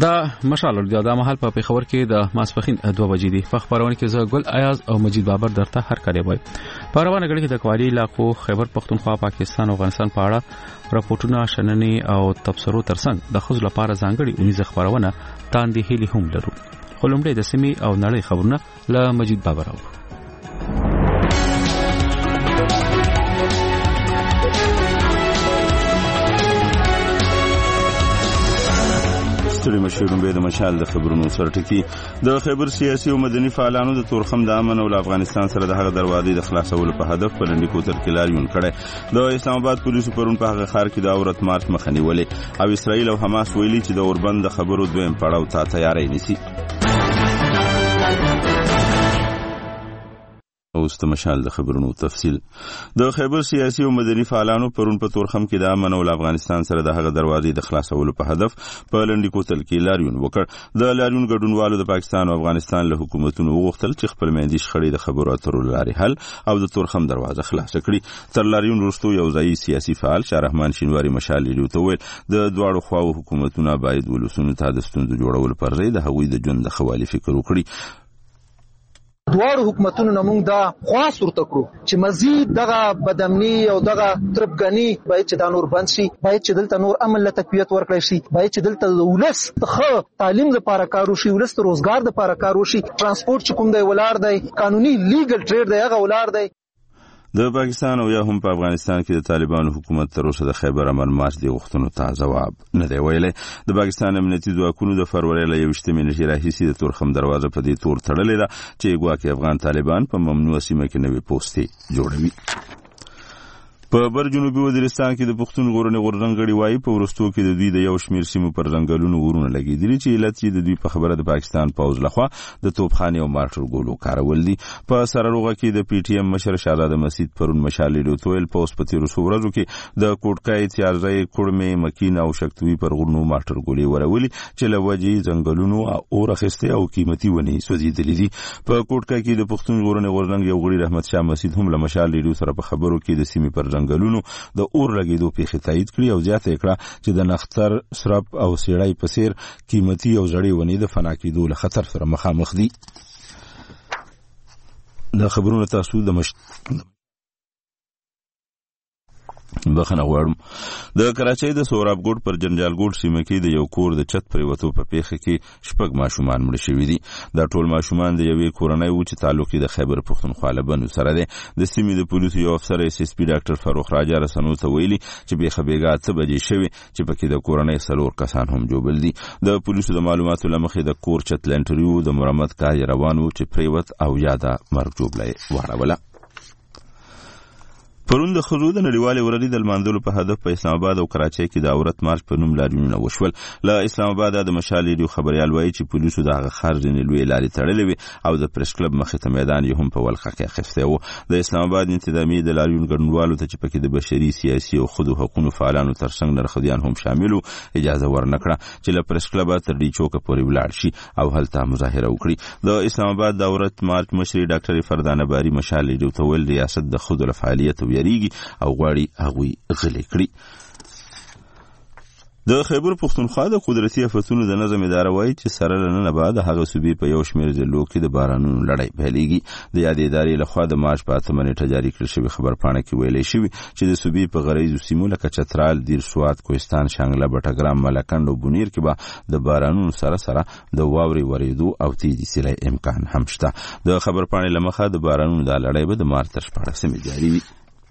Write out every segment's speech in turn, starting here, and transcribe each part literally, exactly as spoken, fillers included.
دا مشال ورډیا د محل په پیښور کې د ماسپخین دوه بجې دي. په خبرونه کې زه ګل ایاز او مجید بابر درته هر کړی وای. په روانه غړي کې د کوالي علاقو خیبر پختونخوا پاکستان او افغانستان په اړه راپورټونه شننې او تبصرو ترڅنګ د خزو لپاره ځانګړي اونیز خبرونه تاندې هلي هم لرو. خلمړې د سیمې او نړۍ خبرونه له مجید بابر او ستړي مشرون به د مشال د خبرونو سرټکی د خیبر سیاسي او مدني فعالانو د تورخم د امن او افغانستان سره د هغه دروازې د خلاصولو په هدف په لنډی کوتل کې لاریون کړي. د اسلام آباد پولیسو پرون په هغه ښار کې د اورت مارچ مخنی ولې او اسرائیل او حماس ویلي چې د اوربند د خبرو دویم پړاو ته تیاری نیسي. اوس د مشال د خبرونو تفصیل. د خیبر سیاسي او مدني فعالانو پرون په تورخم کې د امن او افغانستان سره د هغه دروازې د خلاصولو په هدف په لنډی کوتل کې لاریون وکړ. د لاریون ګډونوالو د پاکستان او افغانستان له حکومتونو وغوښتل چې خپل میندې شخړې د خبرو اترو لارې حل او د تورخم دروازه خلاص کړي. تر لاریون وروسته یو ځایي سیاسي فعال شاه رحمان شینواری مشال لیدو ته ویل د دواړو خواو حکومتونه باید ولسونو ته د ستونزو جوړولو پر ځای د هغوی د ژوند د ښه والي فکر وکړي. دواړو حکومتونو نمونږ دا خواست ورته کړو چې مزید دغه بدامني او دغه تربګني باید چې دا نور بند شي، باید چې دلته نور امن له تقویت ورکړی شي، باید چې دلته ولس ښه تعلیم لپاره کار وشي، ولس ته روزګار لپاره کار وشي، ترانسپورت چې کوم دی ولاړ دی، قانوني لیګل ټریډ دی هغه ولاړ دی. د پاکستان او یا هم په افغانستان کې د طالبانو حکومت تر اوسه د خیبر امن مارچ دی غوښتنو ته ځواب نه دی ویلی. د پاکستان امنیتي ځواکونو د فروری له یوویشتمې نېټې راهیسې د تورخم دروازه په دې تور تړلې ده چې ګواکې افغان طالبان په ممنوعه سیمه کې نوې پوستې جوړوي. په بر جنوبي وزیرستان کې د پښتون غورنې غورځنګړي وایي په وروستو کې د دوی د یو شمیر سیمو پر ځنګلونو ورونه لګېدلي چې علت یې د دوی په خبره د پاکستان پوځ لخوا د توپخانې او مارټر ګولو کارول دي. په سراروغه کې د پی ټي ایم مشر شهزاده مسعود پرون مشال لیدو ته ویل پوځ په تېرو څو ورځو کې د کوټکای، تیارزی، کوړمې، مکین او شکتوي پر غرونو مارټر ګولې ورولي چې له وجې ځنګلونو اور اخیستې او قیمتي ونې سوځېدلې دي. په کوټکای کې د پښتون غورنې غورځنګ یو غړي رحمت شاه مسعود هم له مشال لیدو سره په خبرو کې د سیمې پر ځنګلونو د اور لګېدو پیښې تایید کړي او زیاته یې کړه چې د نختر، سرپ او سیړۍ په څېر قیمتي او زړې ونې د فنا کېدو له خطر سره مخامخ دي. د خبرونو تاسو د مشت بخنه غواړم. د کراچۍ د سورابګوډ پر جنجالګوډ سیمه کې د یو کور د چت پریوتو په پیښه کې شپږ ماشومان مړه شوي دي. دا ټول ماشومان د یوې کورنۍ وو چې تعلق یې د خیبر پښتونخوا له بنو سره دی. د سیمې د پولیسو یو افسر ایس ایس پي ډاکټر فاروق راجا رسنیو ته ویلي چې بیخه بیګا اته بجې شوې چې پکې د کورنۍ څلور کسان هم جوبل دي. د پولیسو د معلوماتو له مخې د کور چت لنټریو د مرمت کار روان و چې پریوت او یاده مرګ جوبله واړوله. پرون د ښځو د نړیوالې ورځې د لمانځلو په هدف په اسلام آباد او کراچۍ کې د عورت مارچ په نوم لاریونونه وشول. له اسلام آباده د مشال ریډیو خبریال وایي چې پولیسو د هغه ښار ځینې لویې لارې تړلې وې او د پریس کلب مخې ته میدان یې هم په ولقه کې اخیستی و. د اسلام آباد انتظامیې د لاریون ګډونوالو ته چې پکې د بشري، سیاسي او ښځو حقونو فعالانو ترڅنګ نرخدیان هم شامل وو اجازه ورنه کړه چې له پریس کلبه تر ډي چوکه پورې ولاړ شي او هلته مظاهره وکړي. د اسلام آباد د عورت مارچ مشري ډاکټر فردانه باري مشال ریډیو ته ویل ریاست د ښځو له فعالیت ویریږي او غواړي هغوی غلې کړي. د خیبر پښتونخوا د قدرتي آفتونو د نظم اداره وایي چې سره له ننه به د هغه صوبې په یو شمېر ضلعو کې د بارانونو لړۍ پیلېږي. د یادې ادارې لخوا د مارچ په اتمه نېټه جاري کړل شوې خبرپاڼه کې ویلی شوي چې د صوبې په غرایزو سیمو لکه چترال، دیر سوات، کوهستان، شانګله، بټګرام، ملکنډ او بونیر کې به د بارانونو سره سره د واورې ورېدو او تیزې سیلۍ امکان هم شته. د خبرپاڼې له مخه د بارانونو دا لړۍ به د مارچ تر شپاړسمې جاري وي.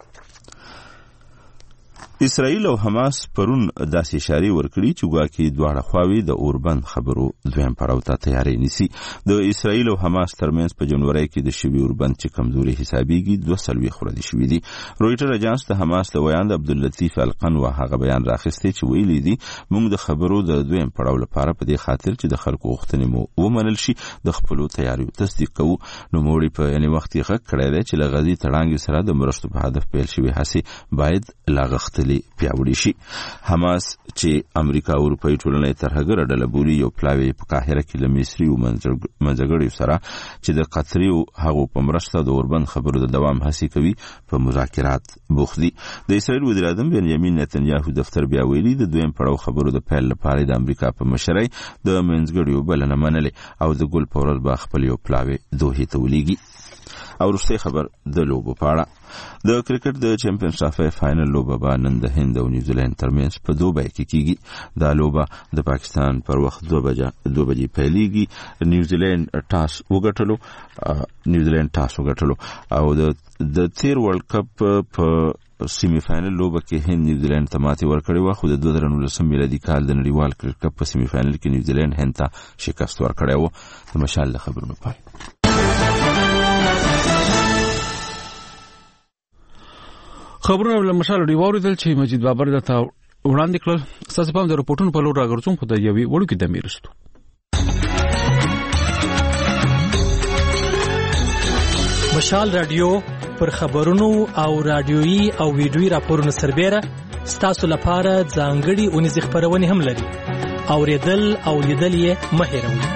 اسرائیل او حماس پرون داسې اشارې ورکړي چې ګواکې دواړه خواوې د اوربند خبرو دویم پړاو ته تیاری نیسي. د اسرائیل او حماس ترمنځ په جنوري کې د شوي اوربند چې کمزوري حسابېږي دوه څلوېښت ورځې شوي دي. رویټر اجانس د حماس د ویاند عبداللطیف القنوه هغه بیان راخیستی چې ویلي دي موږ د خبرو د دویم پړاو لپاره په دې خاطر چې د خلکو غوښتنې مو ومنل شي د خپلو تیاریو تصدیق کوو. نوموړي په یعنې وخت یې غږ کړی دی چې له غزې تړانګې سره د مرستو په هدف پیل شوي هڅې باید لا غښتلې ډلې پیاوړي شي. حماس چې امریکا او اروپאי ټولنې ترهګره ډله بولي یو پلاوی په قاهره کې له مصري او منځګړیو سره چې د قطري او هغو په مرسته د اوربند خبرو د دوام هڅې کوي په مذاکرات بوخت دي. د اسرائیل وزیر اعظم بنیامین نتنیاهو دفتر بیا ویلي د دویم پړاو خبرو د پیل لپاره د امریکا په مشرۍ د منځګړیو بلنه منلې او د ګل په ورځ به خپل یو پلاوی دوحې ته ولیږي. او وروستی خبر د لوبو په اړه. د کرکټ د چمپیونز ټرافي فائنل لوبه به نن د هند او نیوزیلند ترمنځ په دوبۍ کې کیږي. دا لوبه د پاکستان پر وخت دوه بجې دوه بجې پیلېږي. نیوزیلند ټاس وګټلو نیوزیلند ټاس وګټلو او د د تیر ورلد کپ په سیمی فائنل لوبه کې هند نیوزیلند ته ماتې ورکړې وه، خو د دوه زره نولسم میلادي کال د نړیوال کرکټ کپ په سیمی فائنل کې نیوزیلند هند ته شکست ورکړی و. د مشال د خبرونو پای. خبرونه له مشال دی واردل چې مجید بابر د تا وړاندې کړل. تاسو په دې رپورټونو په لور راګرځوم خو د یوې وړو کې د میرستو مشال رادیو پر خبرونو او رادیويي او ویډیويي راپورونو سربېره ستاسو لپاره ځانګړي اونیز خبرونه هم لري. اوریدل او لیدل یې مه هېروئ.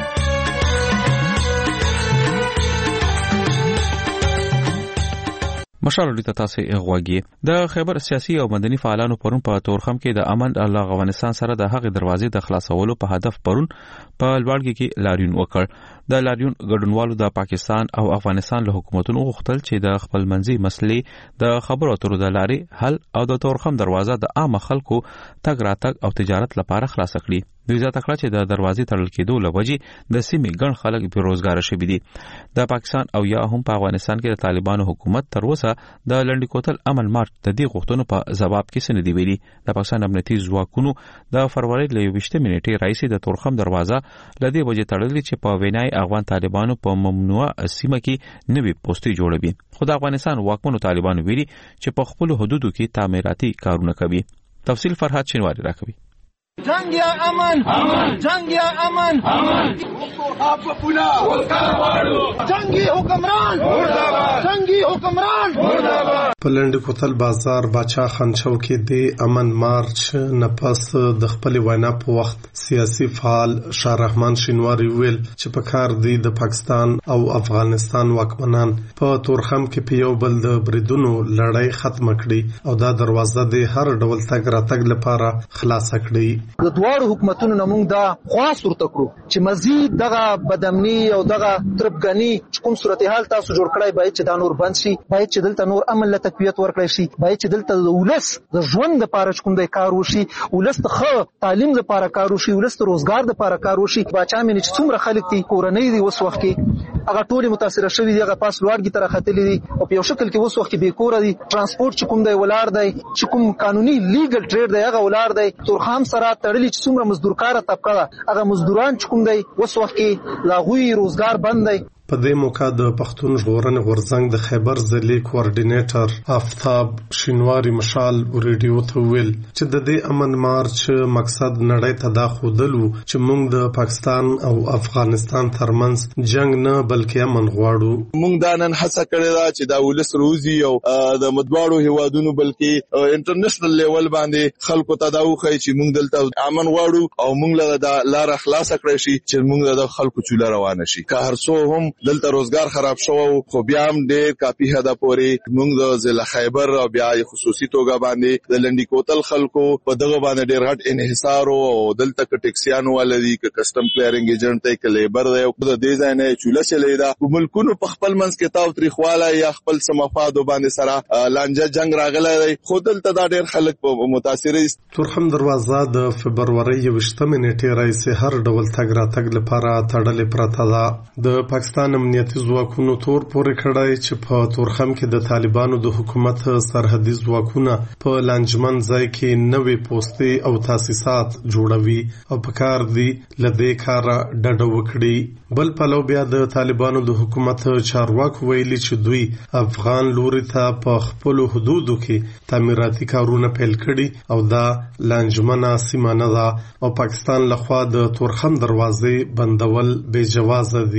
مشال ډیټا تاسو غواګي. د خیبر سیاسي او مدني فعالانو پرون په تورخم کې د امن الله افغانستان سره د هغې دروازې د خلاصولو په هدف پرون په لوړګي کې لاریون وکړ. د لاریون ګډونوالو د پاکستان او افغانستان له حکومتونو غوښتل چې د خپل منځي مسلې د خبرو اترو د لارې حل او د تورخم دروازه د عام خلکو تګ راتګ او تجارت لپاره خلاص کړي. دوی زیاته کړه چې د دروازې تړل کېدو له وجې د سیمې ګڼ خلک بېروزګاره شوي دي. د پاکستان او یا هم په افغانستان کې د طالبانو حکومت تر اوسه د لنډي کوتل امن مارچ د دې غوښتنو په ځواب کې څه نه دي ویلي. د پاکستان امنیتي ځواکونو د فروری له یوویشتمې نیټې راهیسې د تورخم دروازه له دې وجې تړلې چې په وینای افغان طالبانو په ممنوعه سیمه کې نوي پوسټي جوړوي. خو د افغانستان واکمنو طالبانو ویلي چې په خپل حدودو کې تعمیراتي کارونه کوي. تفصیل فرحات شینواری راکوي. جنگ یا امن امن جنگ یا امن امن اپ پولا ولکارواړو جنگي حکمران مرداباد جنگي حکمران مرداباد. پلند کوتل بازار باچا خان چوکي د امن مارچ نفس د خپل وینا په وخت سیاسي فعال شاه رحمان شینواری ویل چې په کار دی د پاکستان او افغانستان واکمنان په تورخم کې په یو بل د بریدونو لړۍ ختم کړي او دا دروازه د هر ډول تګ راتګ لپاره خلاص کړي. د دوه حکومتونو نمونږ دا خاص ورته کړو چې مزید دغه بدامني او دغه تربګني کوم صورتحال تاسو جوړ کړای باید چې دا نور بند شي، باید چې دلته نور امن له تقویت ورکړی شي، باید چې دلته د ولس د ژوند لپاره کوم د کار وشي، ولس ته ښه تعلیم لپاره کار وشي، ولس ته روزګار لپاره کار وشي. باچا مې چې څومره خلک دي کورنۍ دي اوس وخت کې هغه ټول متاثر شوي دي، هغه پاس لوړګي تر خطلې دي او په یو شکل کې اوس وخت کې بیکور دي. ترانسپورت چې کوم دی ولار دی، چې کوم قانوني لیګل ټریډ دی هغه ولار دی. تورخم سره تړلې چې څومره مزدورکار طبقه ده هغه مزدوران چې کوم دی اوس وخت کې لاغوي روزګار بند دی. په دې موقع د پښتون ژغورنې غورځنګ د خیبر ضلع کوارډینیټر آفتاب شینواری مشال ریډیو ته ویل چې د دې امن مارچ مقصد نړۍ ته دا ښودل و چې موږ د پاکستان او افغانستان ترمنځ جنگ نه بلکې امن غواړو. موږ دا نن هڅه کړې ده چې دا ولس روزي او د مدواړو هیوادونو بلکې انټرنیشنل لیول باندې خلکو ته دا وښیي چې موږ دلته امن غواړو او موږ له دا لار خلاص کړی شي چې موږ د خلکو چوله روانه شي. که هر څو هم دلته روزګار خراب شو خو بیا هم ډېر کافي حدا پورې موږ د ضلع خیبر او بیا خصوصي توګه باندې د لنډي کوتل خلکو په دغه باندې ډېر غټ انحصار او دلته ک ټیکسیانو ولدي ک کسٹم کلیرینګ ایجنټ ته ک لیبر دی او د دې ځای نه چوله چلی دا ملکونو په خپل منځ کې تاو تاریخواله یا خپل سمفادو باندې سره لانجه جنگ راغلی دی خو دلته دا ډېر خلک په متاثر دي. تورخم دروازه د فبرवरी یوویشتمې نیټې راهیسې هر ډول تګ راتګ لپاره تړلې پرته ده. د پاکستان امنیتي ځواکونو تور پورې کړی چې په تورخم کې د طالبانو د حکومت سرحدي ځواکونه په لانجمن ځای کې نوې پوستې او تاسیسات جوړوي او په کار دي له دې کاره ډډه وکړي. بل پلو بیا د طالبانو د حکومت چارواکو ویلي چې دوی افغان لوري ته په خپل حدودو کې تعمیراتي کارونه پیل کړي او دا لانجمنه سیمه نه ده او پاکستان لخوا د تورخم دروازې بندول بې جوازه دي.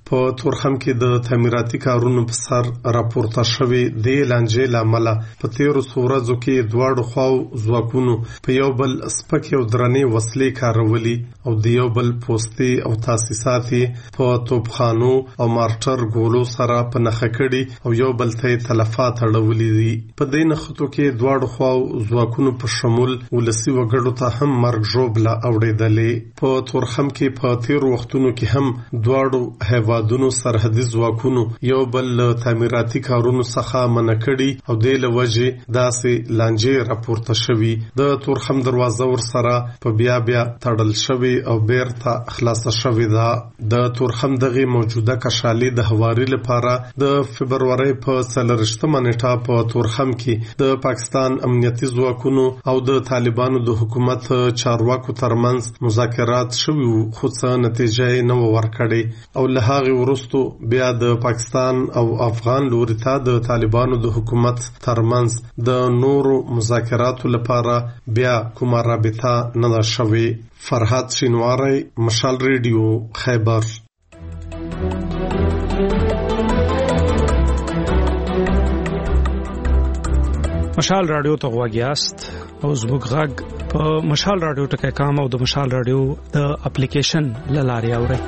په تورخم کې د تعمیراتي کارونو په سر راپورته شوی د لانجې لامل په تیرو ورځو کې دواړو خواو ځواکونو په یو بل سپکې او درنې وسلې کارولې او د یو بل پوستې او تاسیسات په توپخانو او مارټر ګولو سره په نښه کړي او یو بل ته تلفات اړولې دي. په دې نښتو کې دواړو خواو ځواکونو په شمول ولسي وګړو ته هم مرګ ژوبله اوړېدلې. په تورخم کې په تیرو وختونو کې هم دواړو هیوادونو دونو سرحدي ځواکونو یو بل تعمیراتي کارونو څخه منع کړي او د لوجه داسې لانجې راپورته شوی. د تورخم دروازه ور سره په بیا بیا تړل شوی او بیرته خلاص شوی ده. د تورخم دغه موجوده کشالي د هواري لپاره د فبرवरी په څلورشتمه نیټه په تورخم کې د پاکستان امنیتي ځواکونو او د طالبانو د حکومت چارواکو ترمنځ مذاکرات شوي خو څه نتیجه نه ورکړي او له ورستو بیا د پاکستان او افغان لوري ته د طالبانو د حکومت ترمنځ د نورو مذاکراتو لپاره بیا کومه رابطه نه ده شوې. فرحات شینواری، مشال ریډیو، خیبر. مشال رادیو ته غواګیاست او زموږ غږ په مشال رادیو ټکي کام او د مشال رادیو د اپلیکیشن لاري اوري.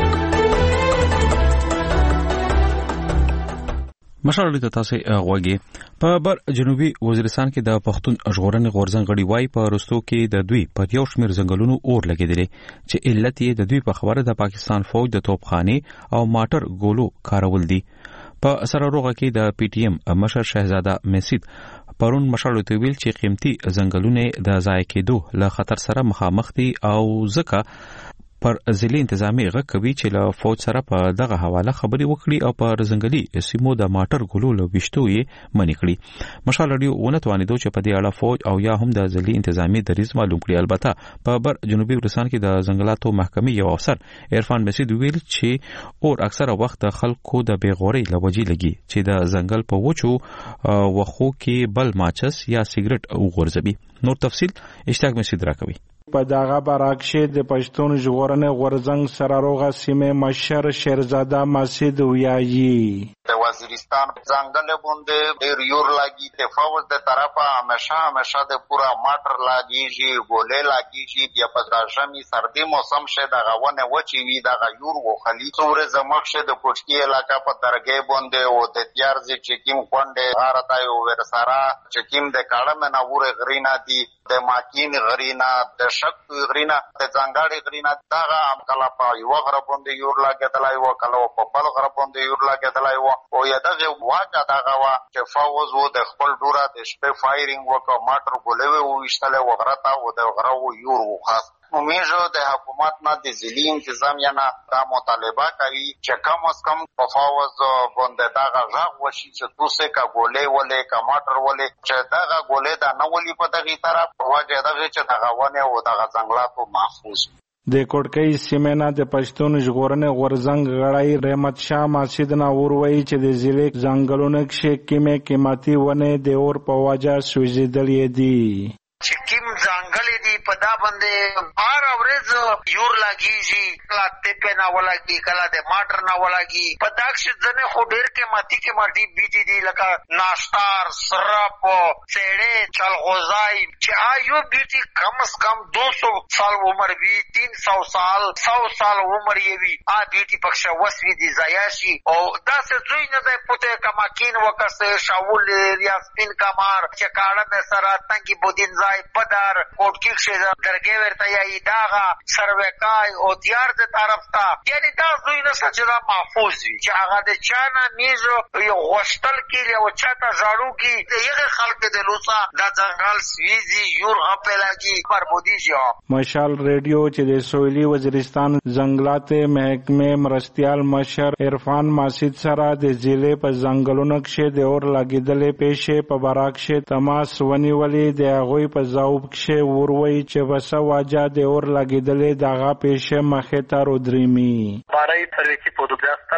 مشال رادیو ته تاسو غواګي. په بر جنوبي وزیرستان کې د پښتون ژغورنې غورځنګ غړي وای په رستو کې د دوی په یو شمیر ځنګلونو اور لګیدلې چې علت یې د دوی په خبره د پاکستان فوج د توپخانه او ماټر ګولو کارول دي. په سراروغه کې د پی ټی ایم مشر شهزاده مسید پرون مشال ته ویل چې قیمتي ځنګلونه د ضایع کېدو له خطر سره مخامخ دي او ځکه پر ځلې انتظامی غږ کوي چې له فوج سره په دغه حواله خبري وکړي او پر ځنګلي سیمو د ماټر ګولو له وشتو یې منې کړي. مشال رادیو ونه توانیدو چې په دې اړه فوج او یا هم د ځلې انتظامی دریځ معلوم کړي. البته په بر جنوبي وزیرستان کې د ځنګلاتو محکمې یو افسر عرفان مسید ویل چې اور اکثره وخت خلکو د بیغوري لوجي لګي چې د ځنګل په وچو وخو کې بل ماچس یا سیګریټ وغورځوي. نور تفصیل اشتاق مسید راکوي. په دغه برعکس د پښتون ژغورنې غورځنګ سراروغه سیمه مشر شهزاده مسید ویایي د وزیرستان ځنګل باندې ډیر یور لاګي د فوج د طرفه همیشه همیشه د پورا ماټر لاګيږي ګولې لاګيږي بیا په داشمي سردي موسم شه د غونه وچی وی د یور وخلی څوره زمخ شه د کوټکی علاقہ په درګې باندې او د تیارځي چکیم کونډه غارتای او ورسارا چکیم د کاړه منور غرینا دي د ماکین غرینا د شک غرینا د ځنګړي غرینا دغه کله په یو غره باندې یور لاګېدلای و کله په بل غره باندې یور لاګېدلای و او یا دغه واقع دغه وا چې فوز وو د خپل ډوره د شپې فایرینګ وکړ ماټر ګولوي او وشتله وغرتا او د غره و یور و خاص موږ د حکومت نه د ځلی انتظامیه نه دا مطالبه کوي چې کم از کم په فوز باندې دغه غږ وشي چې توسه کا ګولې ولې کا ماټر ولې چې دغه ګولې دا نه ولې په دغه طرف واجه دغه چې دغه ونه او دغه ځنګلاتو محفوظ. د کوټکۍ سیمه نه د پښتون ژغورنې غورځنګ غړی رحمت شاه مسید نه وروي چې د ضلع ځنګلونو کې کیمه قیمتي ونه د اور په وجه سوځیدلې دي. چې کیم ځنګل دي په دا باندې بار اورز یور لاګيږي کله ته نه ولګي کله د ماټر نه ولګي په داښ ځنه خو ډیر کې ماتي کې ماټي بيجي دي لکه ناشتار سرپ سېړې چلغوزای چې آیو بيجي کم از کم دو سو سال عمر وی تین سو سال سو سال عمر یې وی ا بيجي پښه وسوي دي زیاشي او دا څه زوی نه ده پته کما کین وکسه شاول یا سپین کمار چې کاړه به سره تنګي بودین ځای بدر کوټکی شه درګې ورته یی داغه سروکای او تیار د طرف تا یعنی دا زوی نه سچرا محفوظ وي چې هغه د چانه میزو یو غشتل کې او چاته ژاړو کې دغه خلک د لوسا د ځنګل سويزي یور غپلاږي بربودي جو. مشال ریډیو چې د سویلي وزیرستان ځنګلات محکمې مرستيال مشر عرفان مسید سره د ضلع په ځنګلونو کې د اور لګیدلې پېښې په براکشه تماس ونیولې د هغوی په ځاوب کې وروي چې وسه واجه د اور لګیدلې دغه پېښه مخه ته رودريمي برای سرویسی پودوگرستر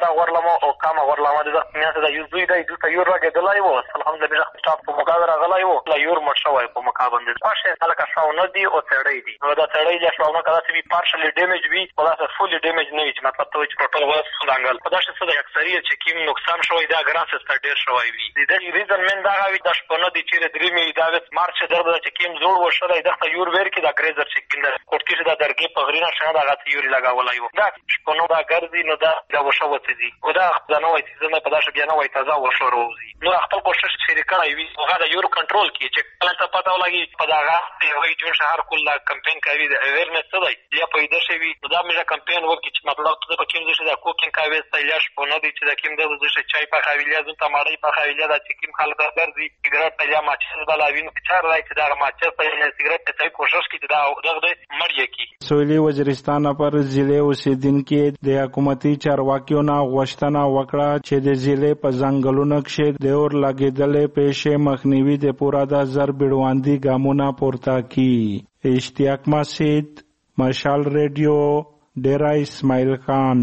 دا ورلمو او کامه ورلمو د میانه د یوزوی د دلته یور راګدلای وو الحمدلله سټاپ په مقابله غلای وو لا یور مړ شوی په مقابله د پاشه هلکه شاونه دی او تړی دی نو دا تړی له شاونه کله چې پارشلی ډیمیج وي او دا فولي ډیمیج نه وي چې مطلب ته چې ټوټل وس څنګه په داسې څه د اکثریت چې کیم نقصان شوی دا ګران سره ډیر شوی وي د دې ریزن من دا غوي د شپونه دي چې درې می دا وس مارچ درد چې کیم زوړ وشره دغه یور ور کې دا ګریزر چې کیند کوټ کې دا درګي په غرینا شنه دا غته یوري لگاولای وو دا شپونه دا ګرځي نو دا دا وشو وځي او دا د نوې سیزن په داسې بیا نوې تازه وشو روزي نو خپل کوشش شریکه وي هغه د یور کنټرول کې چې کله ته پته ولګي په دا غته وي جوړ شهر کله کمپاین کوي د اویرنس څه دی یا پیدا شوی دا مې کمپاین ورکړي چې مطلب ته په کوم ځای د کوکینګ کوي ستایلاش په نه دي چې د کوم د ځای چای په خویلیا زو تماړی په خویلیا د چې کوم خلک درځي سیګریټ په یا ماچس بلا وینو چار راځي چې دا ماچس په نه سیګریټ ته کوشش کوي دا دغه مړی کی سویلی وزیرستان پر ضلع اوسیدونکو د حکومتي چارواکیو نه غوښتنه وکړه چې د ضلع په ځنګلونو کې د اور لګیدلې پیښې مخنیوي د پورا د زر بیړواندي ګامونه پورته کی اشتیاق مسجد مشال ریډیو ډیرا اسماعیل خان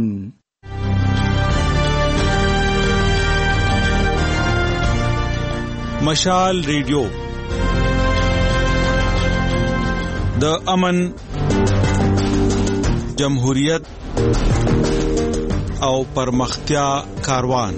مشال ریډیو د امن جمهوریت او پرمختیا کاروان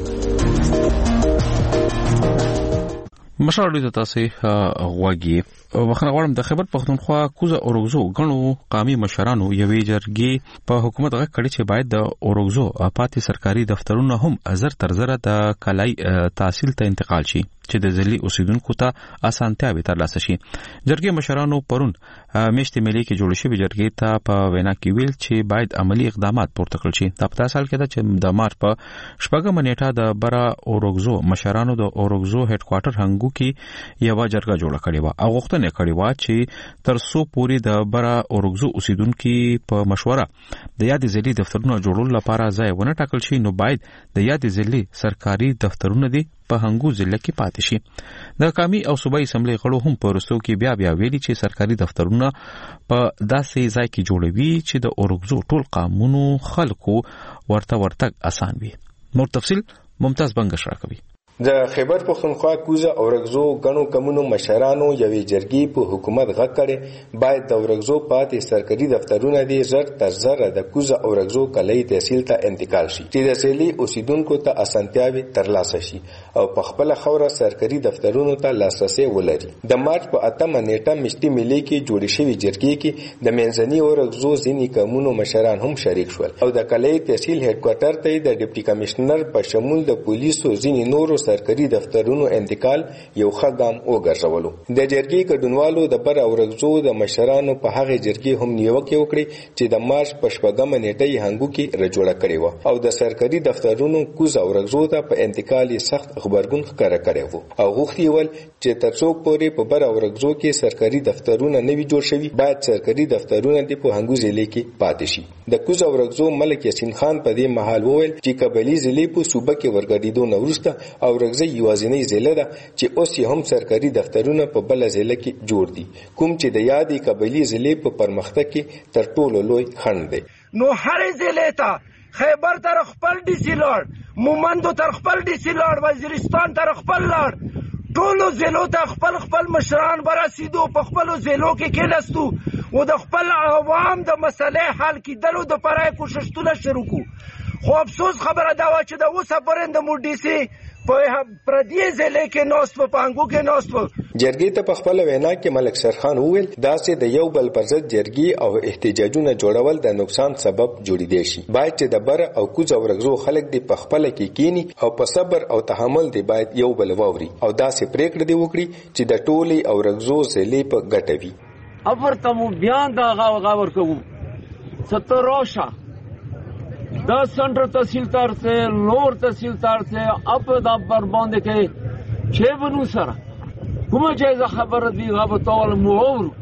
مشال ریډیو تاسو غواګي وخت غواړم د خیبر پښتونخوا کوزه اورغزو غنو قومي مشرانو یوې جرګې په حکومت غږ کړي چې باید د اورغزو پاتې سرکاري دفترونه هم ازر تر زره د کلای تحصیل ته انتقال شي چې د ځلي اوسیدونکو ته اسانتیا به ترلاسه شي. جرګې مشرانو پرون میشتې ملي کې جوړ شوی جرګې ته په وینا کې ویل چې باید عملی اقدامات پورته کړل شي. د پتا سال کې دا چې د مارچ په شپږم نیټه د برا اورغزو مشرانو د اورغزو هډ کوارټر هنګو کې یو جرګه جوړه کړې و او غوښتنه کړې و چې تر څو پوری د برا اورغزو اوسیدونکو په مشوره د یاد ځلي دفترونو جوړولو لپاره ځای ونه ټاکل شي نو باید د یاد ځلي سرکاري دفترونه دي په هنګو ضلع کې پاتې شي. د قومي او صوبایي اسمبلی غړو هم په رسو کې بیا بیا ویلي چې سرکاري دفترونه په داسې ځای کې جوړوي چې د اورغزو ټول قانونو خلکو ورته ورتګ اسان وي. نور تفصيل ممتاز بنگش راکوي. د خیبر پښتونخوا کوزه اورغزو غنو کمونو مشرانو یوې جرګې په حکومت غږ کړي باید د اورغزو پاتې سرکاري دفترونه دي زر تر زر د کوزه اورغزو کلي تحصیل ته انتقال شي چې د ځلي اوسیدونکو ته اسانتیاوي ترلاسه شي او په خپل خوره سرکاري دفترونو ته لاسرسي ولري. د مارچ په اتمه نیټه مشتي ملي کې جوړ شوی جرګې کې د منځني اورغزو ځینی کمونو مشران هم شریک شول او د کلي تحصیل هډ کوارټر ته د ډیپټي کمشنر په شمول د پولیسو ځینی نورو سرکاري دفترونو انتقال یو خدام وګرځولو. د جرګې ګډونوالو د بر اورغزو د مشرانو په هغه جرګې هم نیوکه وکړي چې د مارچ په شپږم نیټه هنګو کې رجوړه کړې و او د سرکاري دفترونو کوز اورغزو ته په انتقال سخت خبرګون ښکاره کړی و او غوښتي ول چې تر څو پورې په بر اورغزو کې سرکاري دفترونه نوي جوړ شوي باید سرکاري دفترونه د په هنګو ضلع کې پاتې شي. د کوز اورغزو ملک یاسین خان په دې مهال وویل چې قبایلی ضلع په صوبه کې ورګډیدو نه وروسته اورغزي یوازینی ضلع ده چې اوس هم سرکاري دفترونه په بل ضلع کې جوړ دي کوم چې د یادې قبایلی ضلع په پرمختګ کې تر ټولو لوی خنډ دی. نو هر ضلع ته خیبر تر خپل ډي سي لاړ مومندو تر خپل ډي سي لاړ وزیرستان تر خپل لاړ ټولو ضلعو ته خپل خپل مشران برسېدو په خپلو ضلعو کې کېناستو او د خپل عوام د مسلې حل کېدلو دپاره یې کوښښونه شروع کړو. خو افسوس خبره دا وه چې د اوسه پورې د مو ډي سي په پردي ضلع کې ناست په پانګو کې ناست و. جرګې ته په خپل وینا کې ملک سرخان وویل داسې د یو بل پر ضد جرګې او احتجاجونه جوړول د نقصان سبب جوړیدای شي. باید چې د بر او کوز اورغزو خلک دی په خپل کې کینی او په صبر او تحمل دی باید یو بل واوري او داسې پریکړه دی وکړي چې د ټولي اورغزو ضلع په ګټه وي. افرتمو بیان دا غاو غاور کوو ستروشا دا سنٹر تحصیلدار سے لور تحصیلدار سے اپ دا پر باندې کې چه بنو سره کومه چې خبر دی غو تول مور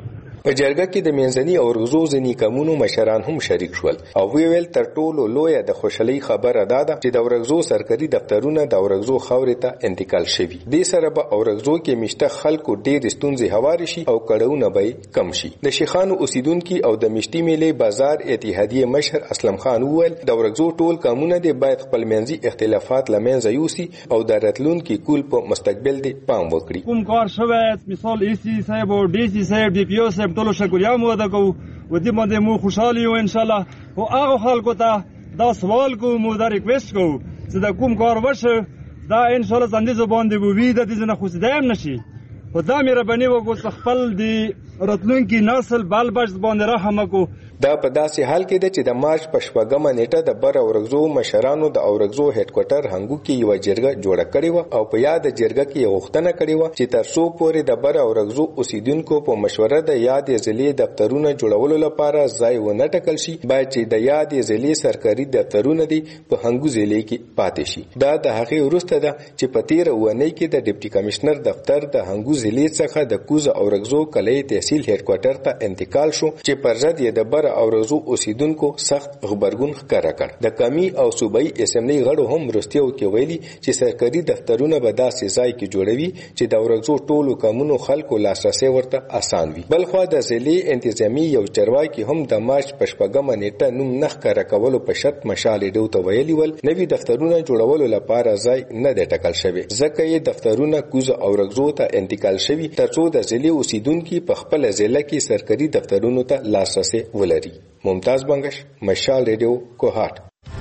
په جرګه کې د منځني او ورغزو ځینې قومونو مشران هم شریک شول او ویل تر ټولو لویه د خوشحالۍ خبره ده چې د ورغزو سرکاري دفترونه د ورغزو خاورې ته انتقال شوي. دې سره به ورغزو کې مشته خلکو ډېر ستونزې هوارې شي او کړهونه به کم شي. د شیخانو اوسیدونکو او د مشتي میلې بازار اتحادیه مشر اسلم خان وویل د ورغزو ټول قومونه د باید خپل منځي اختلافات لمنځه یوسي او د راتلونکي کول په مستقبل دی پام وکړي. کوم کار شوی مثال ایسی صاحب او ډي سي صاحب ډي پی او صاحب ټول شکریا مو ادا کوو و دې باندې مو خوشاله یو ان شاء الله. او هغه خلکو ته دا سوال کوو مو دا ریکوست کوو چې دا کوم کار وشه دا ان شاء الله څنګه زبان دی وی د دې نه خوشاله هم نشي. خو دا مې ربني وګو خپل دی راتلونکي نسل بال بچ باندې رحم کو. دا په داسې حال کې ده چې د مارچ په شپږمه نیټه د بر اورغزو مشرانو د اورغزو هډ کوارټر هنګو کې یو جرګه جوړه کړې و او په یاد جرګه کې غوښتنه کړې و چې تر څو پورې د بر اورغزو اوسیدونکو په مشوره د یاد ضلعي دفترونه جوړولو لپاره ځای ونه ټاکل شي باید چې د یاد ضلعي سرکاري دفترونه دی په هنګو ضلع کې پاتې شي. دا د هغې وروسته ده چې په تیره اونۍ کې د ډیپټي کمشنر دفتر د هنګو ضلع څخه د کوز اورغزو کلي تحصیل هډ کوارټر ته انتقال شو چې پر ضد یې د بر اورغزو اوسیدونکو سخت خبرګون ښکاره کړ. د قومي او صوبایي اسمبلی غړو هم وروستیو کې ویلي چې سرکاري دفترونه به داسې ځای کې جوړوي چې د اورغزو ټولو قومونو خلکو لاسرسی ورته اسان وي. بلخوا د ضلعي انتظامی یو چارواکي هم د مارچ په شپږمه نیټه نوم نه ښکاره کولو په شرط مشال ډیو ته ویلي ول نوي دفترونه جوړولو لپاره ځای نه دی ټاکل شوی ځکه یې دفترونه کوز اورغزو ته انتقال شوي ترڅو د ضلعي اوسیدونکو په خپل ضلع کې سرکاري دفترونو ته لاسرسی ولري. ممتاز بنگش، مشال ریډیو، کوهات.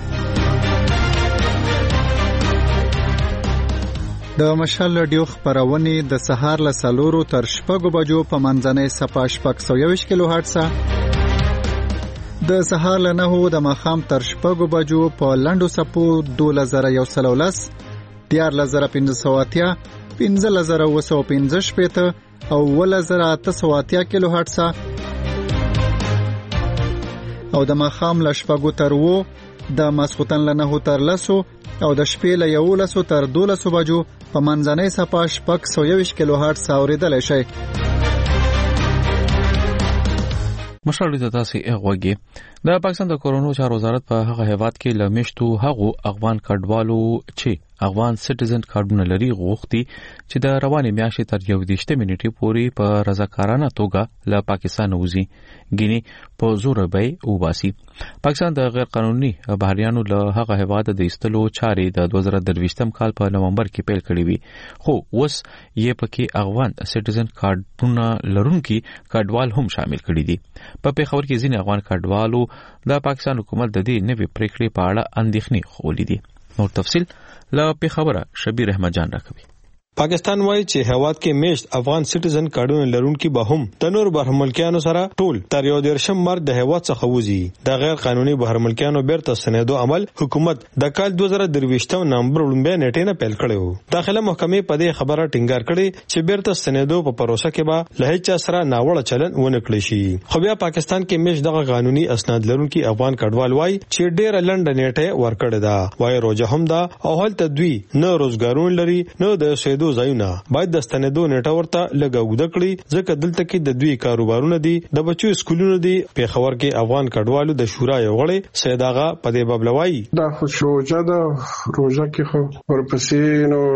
د مشال ریډیو خبرونه د سهار له سلورو تر شپږو بجو په منځنۍ صفه شپږ سوه یوویشت کیلو هرتز د سهار له نهو د ماښام تر شپږو بجو په لنډو صفو دوله زره یو سل او لس دیارلس زره پنځه سوه اتیا پنځلس زره اوه سوه پنځه شپېته او اوولس زره اته سوه اتیا کیلو هرتز او د ماښام له شپږو تر اوو د ماسخوتن له نهو تر لسو او د شپې له یولسو تر دولسو بجو په منځنۍ صفه شپږ سوه یوویشت کیلو هرتز اورېدلی شئ. مشال د تاسو غوږی د پاکستان د کورونو چارو وزارت په هغه هیواد کې لمشتو هغو افغان کډوالو چې افغان سټیزن کارډونه لري غوښتي چې د روانې میاشتې تر یو دیشته منټې پورې په رضاکارانه توګه له پاکستان وځي ګینی په زور به وباسي. پاکستان د غیر قانوني بهريانو له هغه هیواد د ایستلو چارې د دوه زره درویشتم کال په نومبر کې پیل کړې وي خو اوس یې پکې افغان سټیزن کارډونه لرونکي کډوال هم شامل کړي دي. په پیښور کې ځینې افغان کډوالو د پاکستان حکومت د دې نوې پریکړې په اړه اندېښنې خولې دي. نور تفصيل لا پیښور شبیر احمد جان راکوي. پاکستان وایي چې هواد کې میشت افغان سټیزن کارډونه لرونکي به هم د نور بهرملکیانو سره ټول تر یو دیرشم مارچ د هواد څخه وځي. د غیر قانوني بهرملکیانو بیرته سنیدو عمل حکومت د کال دوه زره درویشتم نومبر لومبه نیټه نه پیل کړی و. داخله محکمې په دې خبره ټینګار کړی چې بیرته سنیدو په پروسه کې به له هیڅ سره ناوړه چلن ونه کړی شي. خو بیا پاکستان کې میشت دغه قانوني اسناد لرونکي افغان کډوال وایي چې ډېر لنډه نیټه ورکړه ده وایي روزه هم ده او هلته دوی نه روزګارون لري نه د سیدو ځایونه باید د ستنېدو نیټه ورته لږه اوږده کړي ځکه دلته کې د دوی کاروبارونه دي د بچو سکولونه دي. پیښور کې افغان کډوالو د شورا یو غړی سید آغا په دې باب لوایي دا خو روزه ده روزه کې خو ورپسې نو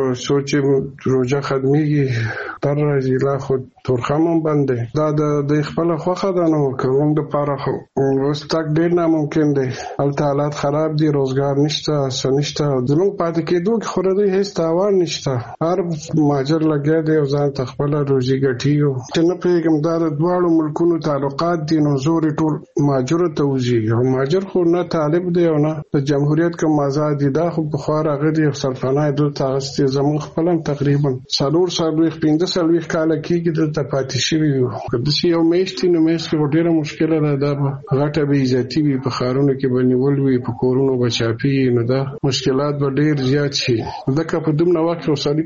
سوچ روزه ختميږي تر راځي لا خو تورخم باندې دا د خپل خوخه ده نو کوم د پاره خو اوس تک ډیر ناممکن دی. البته حالات خراب دي روزګار نشته سنشته زموږ پاتې کېدو کې خو د هیڅ تاوان نشته. هر ماجر لګیا دی او ځان ته خپل روزي ګټي او چې نه پیګم دا د دواړو ملکونو تعلقات دي نو زور ټول ماجر ته وځي او ماجر خو نه طالب دی او نه د جمهوریت کوم آزاد دي. دا خو په خور غړي سلطنت د تاسو زموږ خپلم تقریبا څلور سالوي پنځه سالوي کال کېږي د پاتې شوی یو کله چې یو میشتي نو میس کې ډیره مشکله ده. دا غټه به عزتي وي په خارونو کې بنول وي په کورونو بچاپي نو دا مشکلات به ډیر زیات شي. ځکه په دومره وخت وسالي ته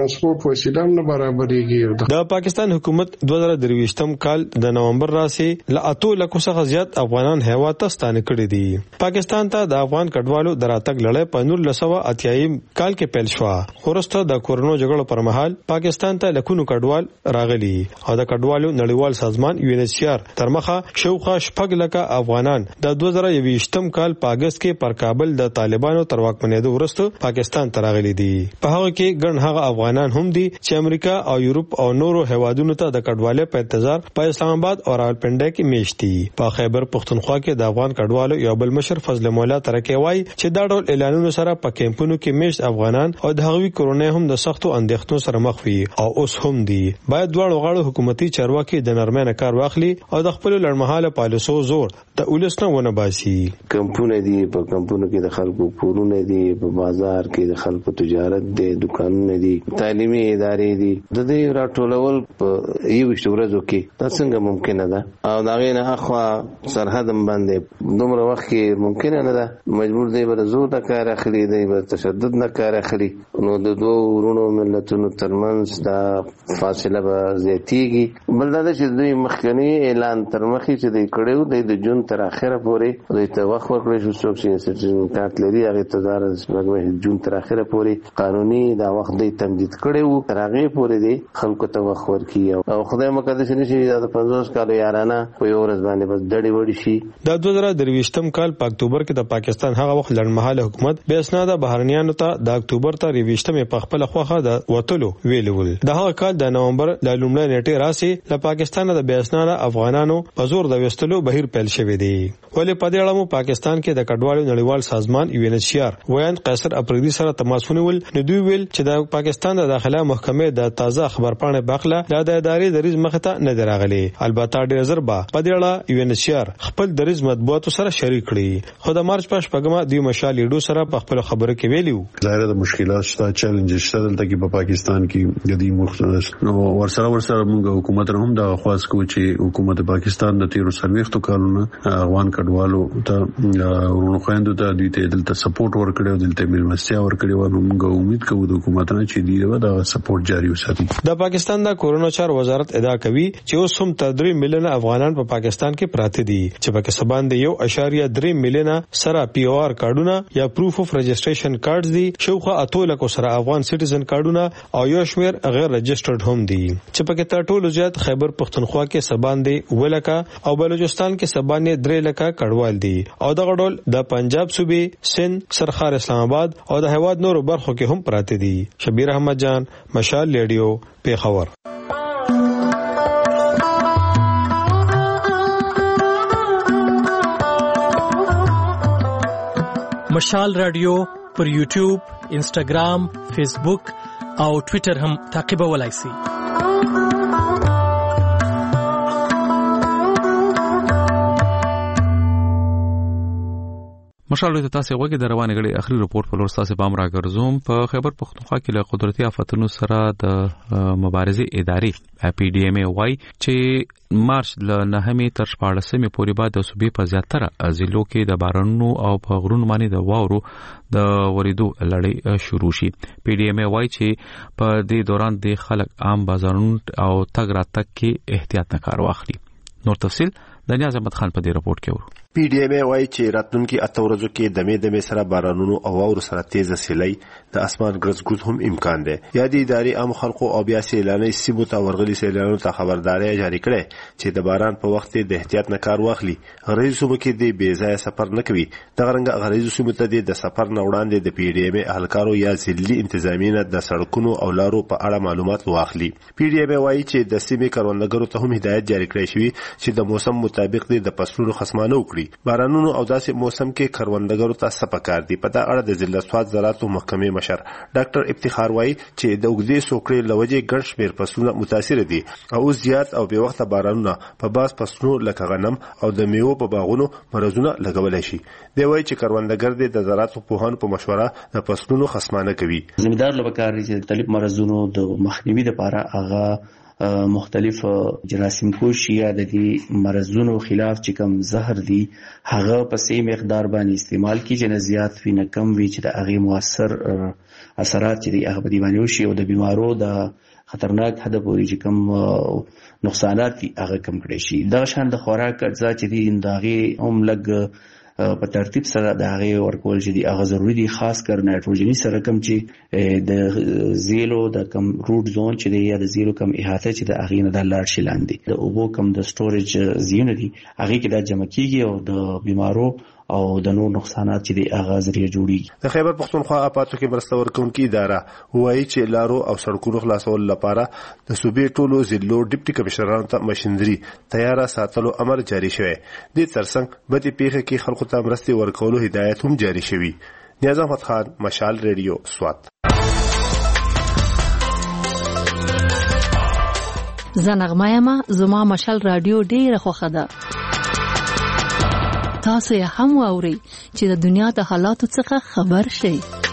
ترانسپورت وسیله نه برابرېږي. د پاکستان حکومت دوه زره درویشتم کال د نومبر راسي ل اتو لکو څخه زیات افغانان هیواد ته ستانه کړي دي. پاکستان ته د افغان کډوالو دراتګ لړۍ په نولس سوه اتیایم کال کې پیل شو. ورسته د کورونو جګړو پر مهال پاکستان ته لکونو کډوال راغلي او د کډوالو نړیوال سازمان یو ان ایچ سی آر تر مخه شوخه شپږ لکه افغانان د دوه زره یوویشتم کال په اگست کې پر کابل د طالبانو تر واکمنېدو وروسته پاکستان ته راغلي دي. په هغه کې ګڼ هغه افغانان هم دي چې امریکا او یورپ او نورو هیوادونو ته د کډوالۍ په انتظار په اسلام آباد او راولپنډي کې میشت دي. په خیبر پختونخوا کې د افغان کډوالو یو بل مشر فضل مولا ترکي وایي چې دا ډول اعلانونو سره په کیمپونو کې میشت افغانان او د هغوی کورونه هم د سختو اندېښنو سره مخ وي او اوس هم دي. باید دواړو غاړو حکومتي چارواکي د نرمۍ کار واخلي او د خپل لړمحاله پالیسو زور د ولسنه ونه باسي. کمپونه دي، په کمپونو کې د خلکو کورونه دي، په بازار کې د خلکو تجارت دي، دکانونه دي، تعلیمي ادارې دي. د دې راټولول په یو ورځو کې دا څنګه ممکن ده؟ او دا غینه اخوا سرحد باندې دومره وخت کې ممکن نه ده. مجبور دی به زور نه کار اخلي، دی به تشدد نه کار اخلي. نو د دوه ورونو ملتونو ترمنځ دا فاصله به زیاتېږي. بل دا چې دوی مخکنی اعلان تر مخې چې دی کړو دی د جون تر اخره پورې دوی ته وخت ورکړی شو. څوک چې سټیزن کارت لري هغه ته زار د جون تر اخره پورې قانوني دا وخت دی تمدید کړی وو. تر هغه پورې دی خلکو ته وخت ورکړي او خدای مقدس نشي د پنځوس کال یارانه په یو ورځ باندې بس ډډې وړي شي. د دوه زره درویشتم کال په اکتوبر کې د پاکستان هغه وخت لړمحاله حکومت بیا اسناد بهرنیانو ته د اکتوبر تر یوویشتم په خپل خوخه د وټلو ویلول. د هغه کال د نومبر د لومړۍ نیټې راسي له پاکستان د بیا اسناد افغانانو په زور د وستلو بهیر پیل شوې دي. ولې په دې اړه مو پاکستان کې د کډوالو نړیوال سازمان یو ان ایچ سی آر ویان قیصر اپریدي سره تماس ونیول. نو دوی ویل چې د پاکستان د داخله محکمې د تازه خبرپاڼې باخله د ادارې دریز مخ ته نه دراغلي. البته ډېر زر با په دې اړه یو ان ایچ سی آر خپل دریز مطبوعاتو سره شریک کړي. خو د مارچ په شپږمه د مشال لیډو سره په خپل خبره کې ویلو ظاهر د مشکلات شته، چیلنجز شته دلته کې په پاکستان کې د دې مختلف نو ورسره ورسره موږ حکومت هم دا خواست کوو چې حکومت پاکستان د تیرو سرويختو کارونه افغان کډوالو ته ورونو خويندو ته دوی ته دلته سپورټ ورکړي او دلته ملمستیا ورکړي. ورو موږ امید کوو د حکومت نه چې دی دا سپورټ جاری وساتي. د پاکستان د کرونا چار وزارت ادعا کوي چې اوس هم تر درې میلیونه افغانان په پاکستان کې پراته دي چې په کې سباند یو اشاریه درې میلیونه سره پی او آر کارډونه یا پروف اف رجسټریشن کارډز دي. شوخه اتو لکو سره افغان سټیزن کارډونه او یو شمیر غیر رجسټرډ هم دي چې په کې تر ټولو زیات خیبر پختونخوا کې سباند ولکه او بلوچستان کې سباند درې لکه کډوال دي او د غډول د پنجاب صوبې سند سرخار اسلام آباد او د هواد نورو برخو کې هم پراته دي. شبیر احمد جان، مشال ریډیو، پیښور. مشال رادیو پر یوټیوب، انسټاګرام، فیسبوک او ټوئیټر هم تعقیبولای شئ. مشال ته تاسو وګورئ د روانه غړي اخري رپورت په لور تاسو پام راګرځوم. په خیبر پختونخوا کې له قدرتي آفتونو سره د مبارزې ادارې پی ډی ایم ای وايي چې مارچ له نهمې تر شپاړسمې پورې بعد د صوبې په زیاتره ضلعو کې د بارانونو او په غرونو باندې د واورو د وریدو لړۍ شروع شي. پی ډی ایم ای وايي چې په دې دوران د خلک عام بازارونو او تګ راتګ کې احتیاط نه کار واخلي. نور تفصيل د نیاز احمد خان په دې رپورت کې ورو. پی ډی ایم ای وايي چې راتلونکي اته ورځو کې دمه دمه سره بارانونو او واورو سره تیز سیلۍ د اسمان ګرځګوز هم امکان دی. یادې ادارې عام خلکو او بیا سیلانې سیمو ته ورغلي سیلانو ته خبرداري جاری کړې چې د باران په وخت د احتیاط نه کار واخلي. غریزو سیمو کې د بې ځای سفر نه کوي. د غرنګ غریزو سیمو ته د سفر نه وړاندې د پی ډی ایم ای اهلکارو یا ځلي انتظامیه د سړکونو او لارو په اړه معلومات واخلي. پی ډی ایم ای وايي چې د سیمې کروندګرو ته هم هدایت جاری کړی شوی چې د موسم مطابق د فصلونو خصمانه وکړي. بارانونو او داسې موسم کې کروندګرو ته څه پکار دي. په دا اړه د ضلع سواد زراعتو محکمې مشر ډاکټر افتخار وايي چې د اوږدې سوکړې لوجې ګڼ شمېر فصلونه متاثر دي او زیات او بې وخته بارانونه په باز فصلونو لکه غنم او د میوو په باغونو مرزونه لګولای شي. دی وايي چې کروندګر د زراعتو پوهانو په مشوره د فصلونو خصمانه کوي. زمیندار لپاره چې د طالب مرزونو د مخنیوي لپاره هغه مختلف جراثیم کش یا د دې مرزونو خلاف چې کوم زهر دي هغه په سي مقدار باندې استعمال کیږي، نه زیات وي نه کم وي، چې د هغه مؤثر اثرات چې دی هغه باندې وشي او د بیمارو د خطرناک حد پورې چې کوم نقصانات دي هغه کم کړي شي. دا شان د خوراک اجزا چې دي داغه هم لګ په ترتیب سره د هغه ورکول چې دی هغه ضروري دي، خاص کر نایټروجني سره کم چې د زیلو د کم روټ زون چې دی یا د زیلو کم احاطه چې د هغه نه د لاړ شي لاندې د اوبو کم د سټوریج زیونه دي هغه کې د جمع کیږي او د بیمارو او د نور نقصانات چې د هغه ذریعہ جوړیږي. د خیبر پختونخوا اپاتو کې مرسته ورکوونکې اداره وایي چې لارو او سړکونو خلاصول لپاره د صوبې ټولو ضلعو ډیپټي کمشنرانو ته ماشينري تیار ساتلو امر جاری شوی. د ترڅنګ بدی پیښه کې خلکو ته مرسته ورکولو هدایت هم جاری شوی. نیاز احمد خان، مشال ریډیو، سوات. زنغمایما زما مشال رادیو ډیره خوښه ده. تاسو یې هم واورئ چې د دنیا د حالاتو څخه خبر شئ.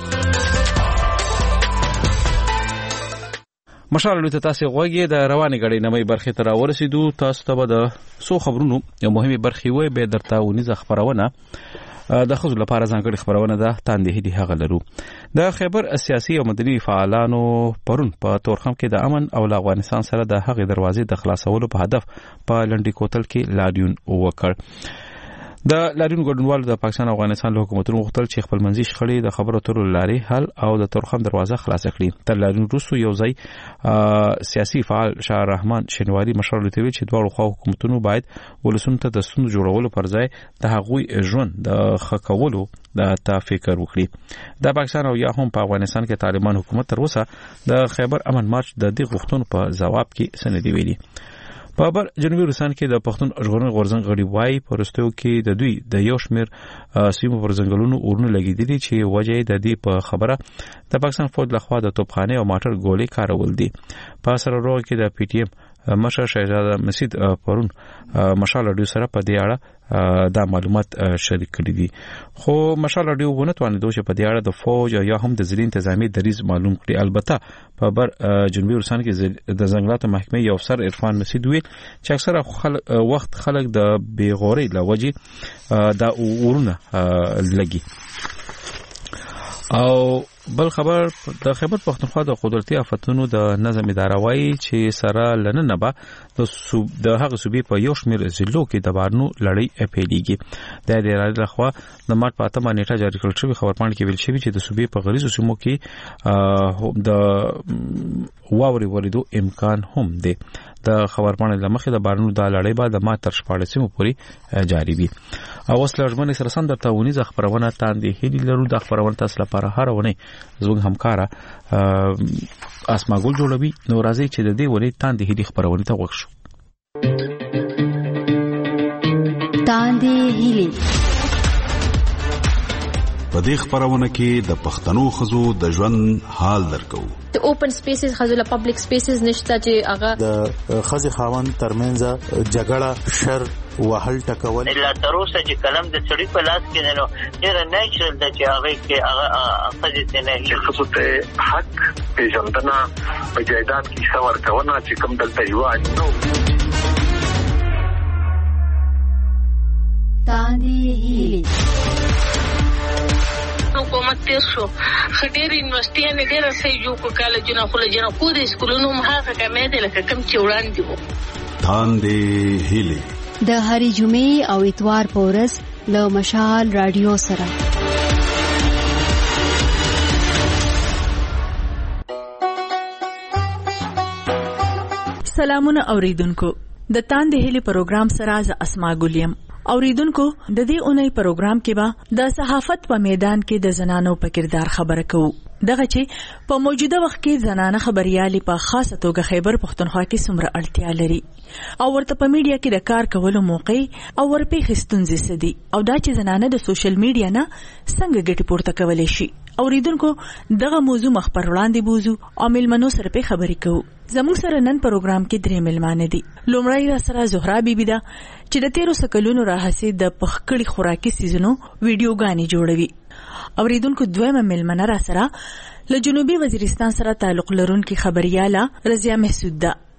مشال له تاسو غوږی د رواني غړي نمې برخه تر ورسېدو. تاسو ته به د سو خبرونو یو مهمه برخه وي به درته ونیزه خبرونه د خزو لپاره ځانګړي خبرونه ده تاندې دي هغه لرو. د خیبر سیاسي او مدني فعالانو پرون په تورخم کې د امن او افغانستان سره د هغې دروازې د خلاصولو په هدف په لنډي کوتل کې لاریون وکړ. د لاریون ګډونوالو د پاکستان او افغانستان له حکومتونو غوښتل چې خپل منځي شخړې د خبرو اترو لارې حل او د تورخم دروازه خلاص کړي. تر لاریون وروسته یو ځای سیاسي فعال شاه رحمان شینواری مشر لوي چې دواړو خوا حکومتونو باید ولسونو ته د ستونزو جوړولو پر ځای د هغوی ژوند د ښه کولو د تا فکر وکړي. د پاکستان او یا هم په افغانستان کې طالبان حکومت تر اوسه د خیبر امن مارچ د دې غوښتنو په جواب کې سندې ویلي. په بر جنوبي روسان کې د پښتون ژغورنې غورځنګ غړي وایي په وروستیو کې د دوی د یو شمېر سیمو پر ځنګلونو اورونه لګېدلي چې وجه یې د دې په خبره د پاکستان فوج لخوا د توپخانې او ماټر ګولۍ کارول دي. په سره روغ کې د پی ټی ایم مشر شهزاده مسعود پرون مشال رادیو سره په دې اړه دا معلومات شریک کړي دي. خو مشال رادیو ونه توانیدو چې په دې اړه د فوج یا هم د ځینې انتظامی دریز معلوم کړي. البته په بر جنوبي روسان کې د ځنګلاتو محکمې یو افسر عرفان مسعود ویل چې اکثره خلق وخت خلک د بیغوري لوجې دا اورونه لګي. او بل خبر د خیبر پختونخوا د قدرتي آفتونو د نظم اداره وایي چې سره لننه به د د هغه صوبې په یو شمېر ضلعو کې د بارنو لړۍ پیلېږي. د ادارې لخوا د مارچ په اتمه نیټه جاری کړل شوی خبرپاڼه کې ویل شوی چې د صوبې په غریزو سیمو کې د واوري وریدو امکان هم دی. د خبرپاڼې لمخې د بارنو د لړۍ بعد د مارچ تر شپاړسمې پورې جاری وي. او اوس لږمن سره سم درته ونیزه خبرونه تاندې هلي لرو. د خبرونه تاسو لپاره هر ونه زوږ همکارا اسماګل جوړوي. نو راځي چې د دې ولې تاندې هلي خبرونه ته وښو. تاندې هلي په دې خبرونه کې د پښتنو خزو د ژوند حال درکو. د اوپن سپیسز خزو له پبلک سپیسز نشته چې هغه د خزي خاوند ترمنځ جګړه شر وهل ټکول لا تر اوسه چې کلم د سړی په لاس کې نه نو ډېر نیچرل د چې هغه کې هغه خزي ته نه چې خصوص ته حق پیژندنه په جایداد کې څور کونه چې کوم دلته یو نو تاندې هلي حکومت تیر شو خډیر یونیورسيټي ډېر صحیح جوړ کړل کالجونه خو لجنه خو د سکولونو مخه کمې دي لکه کوم چې وړاندې وو. تاندې هلي د هرې جمعې او اتوار په ورځ له مشال رادیو سره. سلامونه اوریدونکو، د تاندې هلي پروګرام سره ز اسما ګلیم. اوریدونکو، د دې اونۍ پروګرام کې به د صحافت په میدان کې د زنانو په کردار خبره کوو. دغه چې په موجوده وخت کې زنانه خبريالي په خاصه توګه خیبر پختونخوا کې څومره اړتیا لري او ورته په میډیا کې د کار کولو موقع او ورپېښې ستونزې څه دي او دا چې زنانه د سوشل میډیا نه څنګه ګټه پورته کولی شي. اوریدونکو، دغه موضوع مخ پر وړاندې بوزو او ملمنو سره په خبرې کوو. زموږ سره نن پروګرام کې درې ملمانه دي. لومړی را سره زهرا بیبي ده چې د تیرو سکلونو راهسي د پخکړی خوراکي سیزونو ویډیوګانې جوړوي. اوریدونکو، دویمه ملمنه را سره له جنوبي وزیرستان سره تعلق لرونکي خبرياله رضیا محسود ده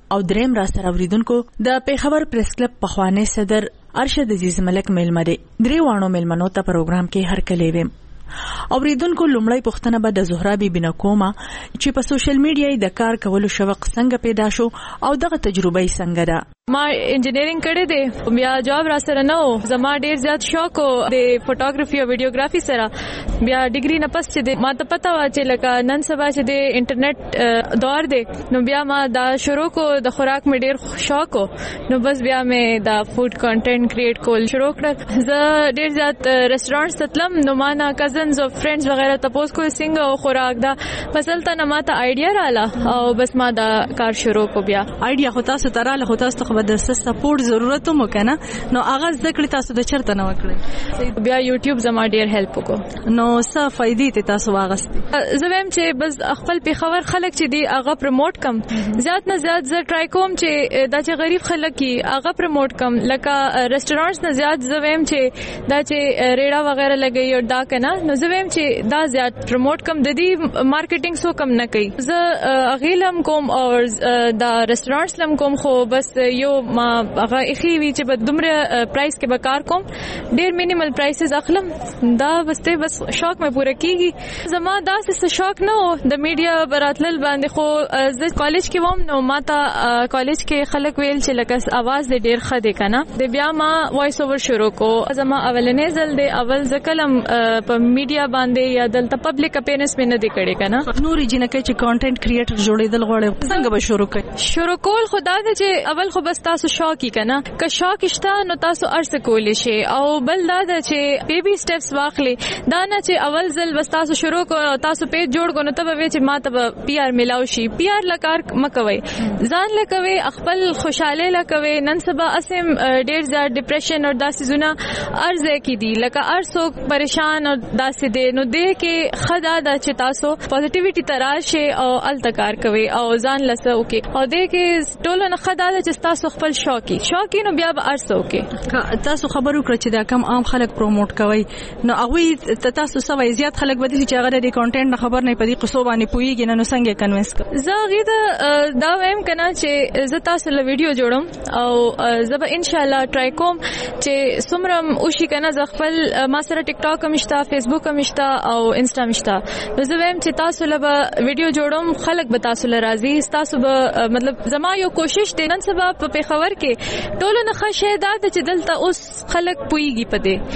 او دریم را سره اوریدونکو د پیښور پریس کلب پخوانی صدر ارشد عزیز ملک میلمده درې وانو میلمنو ته پروګرام کې هر کله ویم. اوریدونکو لومړی پوښتنه به د زهرا بی بی کومه چې په سوشل میډیا د کار کولو شوق څنګه پیدا شو او دغه تجربه یې څنګه ده. ما انجینرینګ کړی دی، بیا جاب را سره نه و، زما ډیر زیات شوق و د فوټوګرافي او ویډیوګرافي سره. بیا ډیګري نه پس چې ما ته پته و چې لکه نن سبا چې د انټرنیټ دور دی، نو بیا ما دا شروع کو. د خوراک مې ډیر شوق و، نو بس بیا مې دا فود کانټینټ کریټ کول شروع کړ. زه ډیر زیات ریسټورانټس ته تلم، نو ما نه کزنز او فرینډز وغیرہ تاسو کو څنګه خوراک دا فصل ته نه ما ته آیډیا رااله او بس ما دا کار شروع کو. بیا آیډیا خو تاسو تراله خو تاسو خو د سپورټ ضرورت مو کنه، نو هغه ذکر تاسو د چرته نه وکړي. بیا یوټیوب زما ډیر هیلپ وکړو. نو څه فائدې ته تاسو واغستې؟ زه ویم چې بس خپل پیښور خلک چې دی هغه پروموټ کم، زیات نه زیات زه ټرای کوم چې دا چې غریب خلک کی هغه پروموټ کم. لکه ریسټورانټس نه زیات زه ویم چې دا چې ریړه وغیرہ لګي او دا کنه، نو زه ویم چې دا زیات پروموټ کم د دې مارکیټینګ سو کم نه کوي. زه اغیلم کوم او دا ریسټورانټس لم کوم، خو بس یو ما هغه اخی وی چې په دومره پرایس کې به کار کوم، ډیر مینیمل پرایسز اخلم. دا بس ته بس شوق مې پوره کیږي. زما داسې شوق نه و د میډیا براتل باندې، خو زه کالج کې وم، نو ما ته کالج کې خلک ویل چې لکه आवाज دې ډیر ښه دی کنه. د بیا ما وایس اوور شروع کو. زما اولنې ځل دی اول ځکلم په میډیا باندې یا دلته پبلک اپیرنس مې نه دی کړی کنه. نورې جنکه چې کانټینټ کریټر جوړېدل غواړي څنګه به شروع کړي؟ شروع کول خدا دې چې اول خو بس تاسو شوق کنا که شوق شته نو تاسو ارڅ کولی شي، او بل دا چې بیبي سټیپس واخلي. دا نه چې اول ځل بس تاسو شروع کو تاسو پیج جوړ کو نو ته به چې ما ته پی آر ملاو شي. پی آر لکار مکوي، ځان لکوي، خپل خوشاله لکوي. نن سبا اسیم ډیر زیات ډیپریشن او داسې زونه ارزه کی دي، لکه ارڅو پریشان او داسې دي. نو دې کې خدا دا چې تاسو پوزټیویټی تراشه او التکار کوي او ځان لسه وکي، او دې کې ټول نه خدا دا چې تاسو خپل شوقي شوقي نو بیا به ارڅو کې تاسو خبرو کړ چې دا کم عام خلک پروموټ کوي. نو هغه تاسو سوي زیات خلک بده چې هغه د کانټینټ نه خبر نه پدې قصو باندې پويږي، نو څنګه کنوینس کړ؟ زه غیدا دا وایم کنه چې زه تاسو له ویډیو جوړم او زه به ان شاء الله ټرای کوم چې سمرم او شي کنه. زه خپل ما سره ټیک ټاک مشته، فیسبوک مشته او انسټا مشته. نو زه وایم چې تاسو له ویډیو جوړم، خلک به تاسو له راضي، تاسو به مطلب زما یو کوشش دی نن سبا په خبر کې ټولو نه ښه دا چې دلته اوس خلک پويږي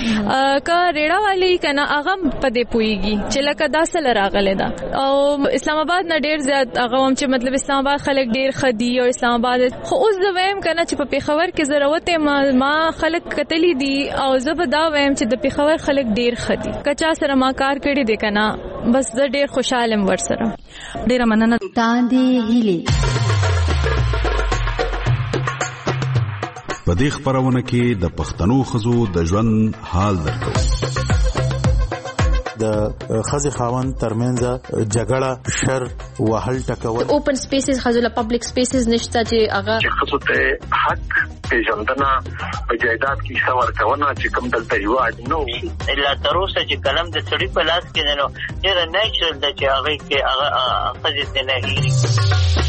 پدې کا ریړه والی کنه هغه پدې پويږي چې لکه داسل راغله دا. او اسلام آباد نه ډیر زیات هغه هم چې مطلب اسلام آباد خلک ډیر خدي او اسلام آباد خو اوس زه وایم کنه چې په پیښور کې ضرورت ما, ما خلک کتلی دي او زه به دا وایم چې د پیښور خلک ډیر خدي کچا سره ما کار کړی دی کنه. بس زه ډیر خوشاله یم ور سره. ډیر مننه. تاندې هیلي په دې خبرونه کې د پښتنو خزو د ژوند حال درکو. د خزي خاوند ترمنځ جګړه، شر، وهل ټکول، اوپن سپیسز خزو پبلک سپیسز نشته چې هغه خزو ته حق پیژندنه په جایداد کې څور کونه چې کوم دلته یو نو الا تر اوسه چې کلم د سړي په لاس کې نه نو ډیر نیچرل د چې هغه کې هغه خزي ته نه هیري.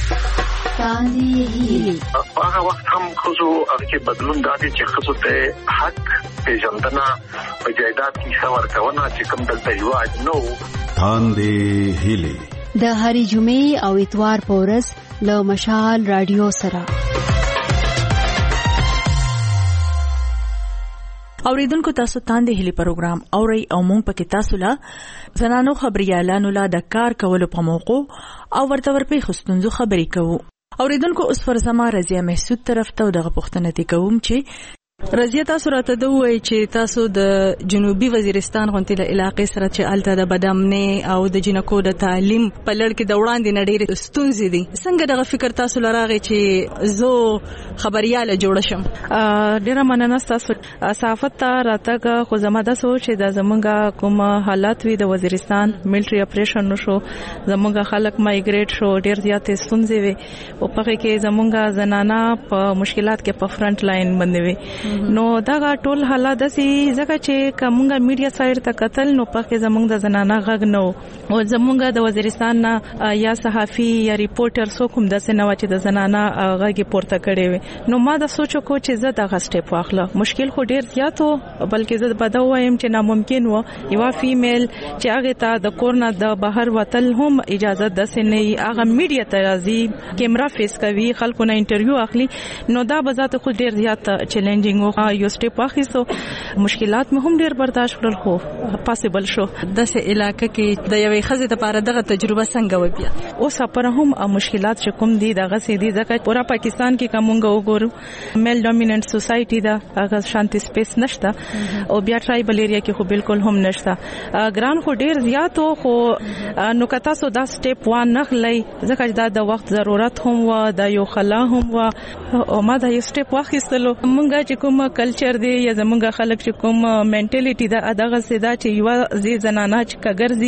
هغه وخت هم خزو هغه بدلون دادي چې خزو ته حق پیژندنه په جایداد کې څور کونه چې کوم دلته یو نو تاندې هیلي د هری جمعې او اتوار پورس له مشال رادیو سره. اوریدونکو تاسو تاندې هلي پروګرام اوري او مونږ پکې تاسو لا زنانو خبريالانو لا د کار کولو په موقع او ورته ورپې خستونزو خبرې کوو. اوریدونکو اوس فرزما رضیه محسود طرف ته دغه پوښتنه تی کوم چې رضیه تاسو راته دوی چې تاسو د جنوبي وزیرستان غونټه علاقې سره چې الته د بدامنه او د جنکو د تعلیم په لړ کې د وړاندې نډېر ستونزې دي. څنګه دغه فکر تاسو لراغی چې زه خبرياله جوړ شم؟ ډیره مننه تاسو صحافت ته راتګه. خو زما د سوچ د زمونږه کوم حالات وي د وزیرستان ملټری اپریشن نشو، زمونږه خلک مایګریټ شو، ډیر زیات ستونزې وي او په کې زمونږه زنانه په مشکلات کې په فرنٹ لاین باندې وي. نو دا ټول حالات دسي ځکه چې کومه میډیا سایډ ته قتل نو پکې زمونږ د زنانه غږ نو او زمونږ د وزیرستان یا صحافي یا ریپورټر سو کوم د سنوا چې د زنانه غږ پورته کړي وي نو ما د سوچو کو چې زه د غسټپ واخله مشکل خو ډیر زیات و بلکې زه بده وایم چې ناممکن و یو فیمیل چې هغه ته د کورنا د بهر وتل هم اجازه د سنې هغه میډیا ته راځي کیمرا فیس کوي خلکو نه انټرویو اخلي نو دا به ذات خو ډیر زیات چیلنجینګ او یو سټپ واخیستو مشکلات مې هم ډیر برداشت کړل خو پاسبل شو د سه علاقې کې د یوې خزې لپاره دغه تجربه څنګه و بیا او سپاره هم مشکلات چې کوم دي دغه سې دي ځکه پورا پاکستان کې کومګه وګورو میل ډومیننٹ سوسایټي دا هغه شانتي سپیس نشته او بیا ټرایبل ایریا کې خو بالکل هم نشته ګران خو ډیر زیات خو نو کتا سو دا سټپ وان نخلای ځکه دا د وخت ضرورت هم و دا یو خلا هم و او ما دا یو سټپ واخیستلو مونږه چې کوم کلچر دی یا زمونږ خلک چې کوم منټالیټي دا دغه سدا چې یو زی زنانه چې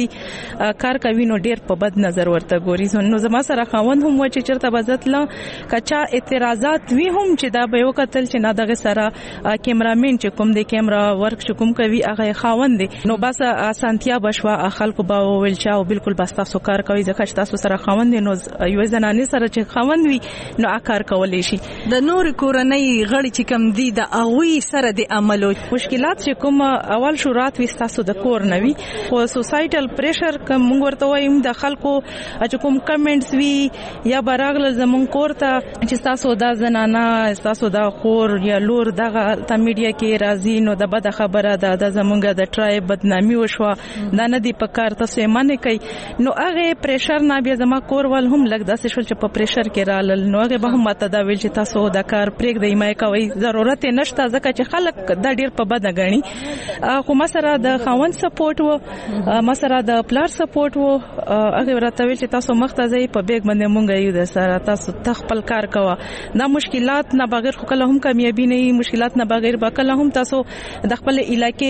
کګرځي کار کوي نو ډیر په بد نظر ورته ګوري نو زما سره خاوند هم و چې چرته بزتله کچا اعتراضات وی هم چې دا به یو قتل چې نه دغه سره کیمرامین چې کوم دی کیمرا ورک چې کوم کوي هغه خاوند دی نو بس اسانتیا بشوا خلکو به ویل چا بالکل بس تاسو کار کوي ځکه چې تاسو سره خاوند نو یو زنانه سره چې خاوند وي نو کار کولای شي د نور کورنۍ غړي چې کم دي د اووي سره د عملو مشکلات چې کوم اول شروعات وي تاسو د کور نوي او سوسایټل پریشر کوم ورته وایم د خلکو چې کوم کمنټس وی یا براغله زمون کور ته چې تاسو د زنانه تاسو د خور یا لور دغه د میډیا کې راځي نو د بد خبره ده د زمونږ د ټرایب بدنامي وشوه دا نه دی په کار تاسو یې مانه کوي نو هغه پریشر نه بیا زما کور ول هم لګ داسې شول چې په پریشر کې رالل نو هغه به هم ماته دا ویل چې تاسو دا کار پرېږ دی مې کوي ضرورت نشته ځکه چې خلک دا ډیر په بد غني خو مسره د خاوند سپورټ وو مسره د پلار سپورټ وو هغه ورته ویل چې تاسو مخته ځي په بیگ باندې مونږ یو د سره تاسو تخپل کار کوه دا مشکلات نه بغیر خو کله هم کامیابی نه مشکلات نه بغیر به کله هم تاسو د خپل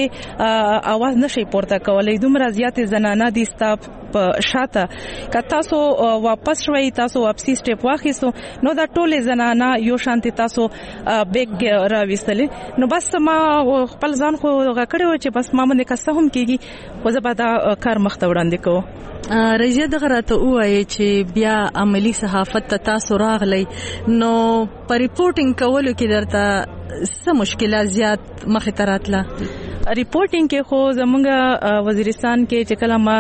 علاقې आवाज نشي پورته کولای دومره زیات زنانه دي ستاپ په شاته که تاسو واپس شوي تاسو واپسی سټپ واخیسو نو دا ټول زنانه یو شانتي تاسو بیگ راويستل نو بس ما خپل ځان خو غکړې و چې بس ما باندې کسه هم کیږي خو زه به دا کار مخته وړاندې کوم رضیه دغه راته وایي چې بیا عملی صحافت ته تاسو راغلی نو په ریپورټینګ کولو کې درته څه مشکلات زیات مخې ته راتله ریپورټینګ کې خو زمونږ وزیرستان کې چې کله ما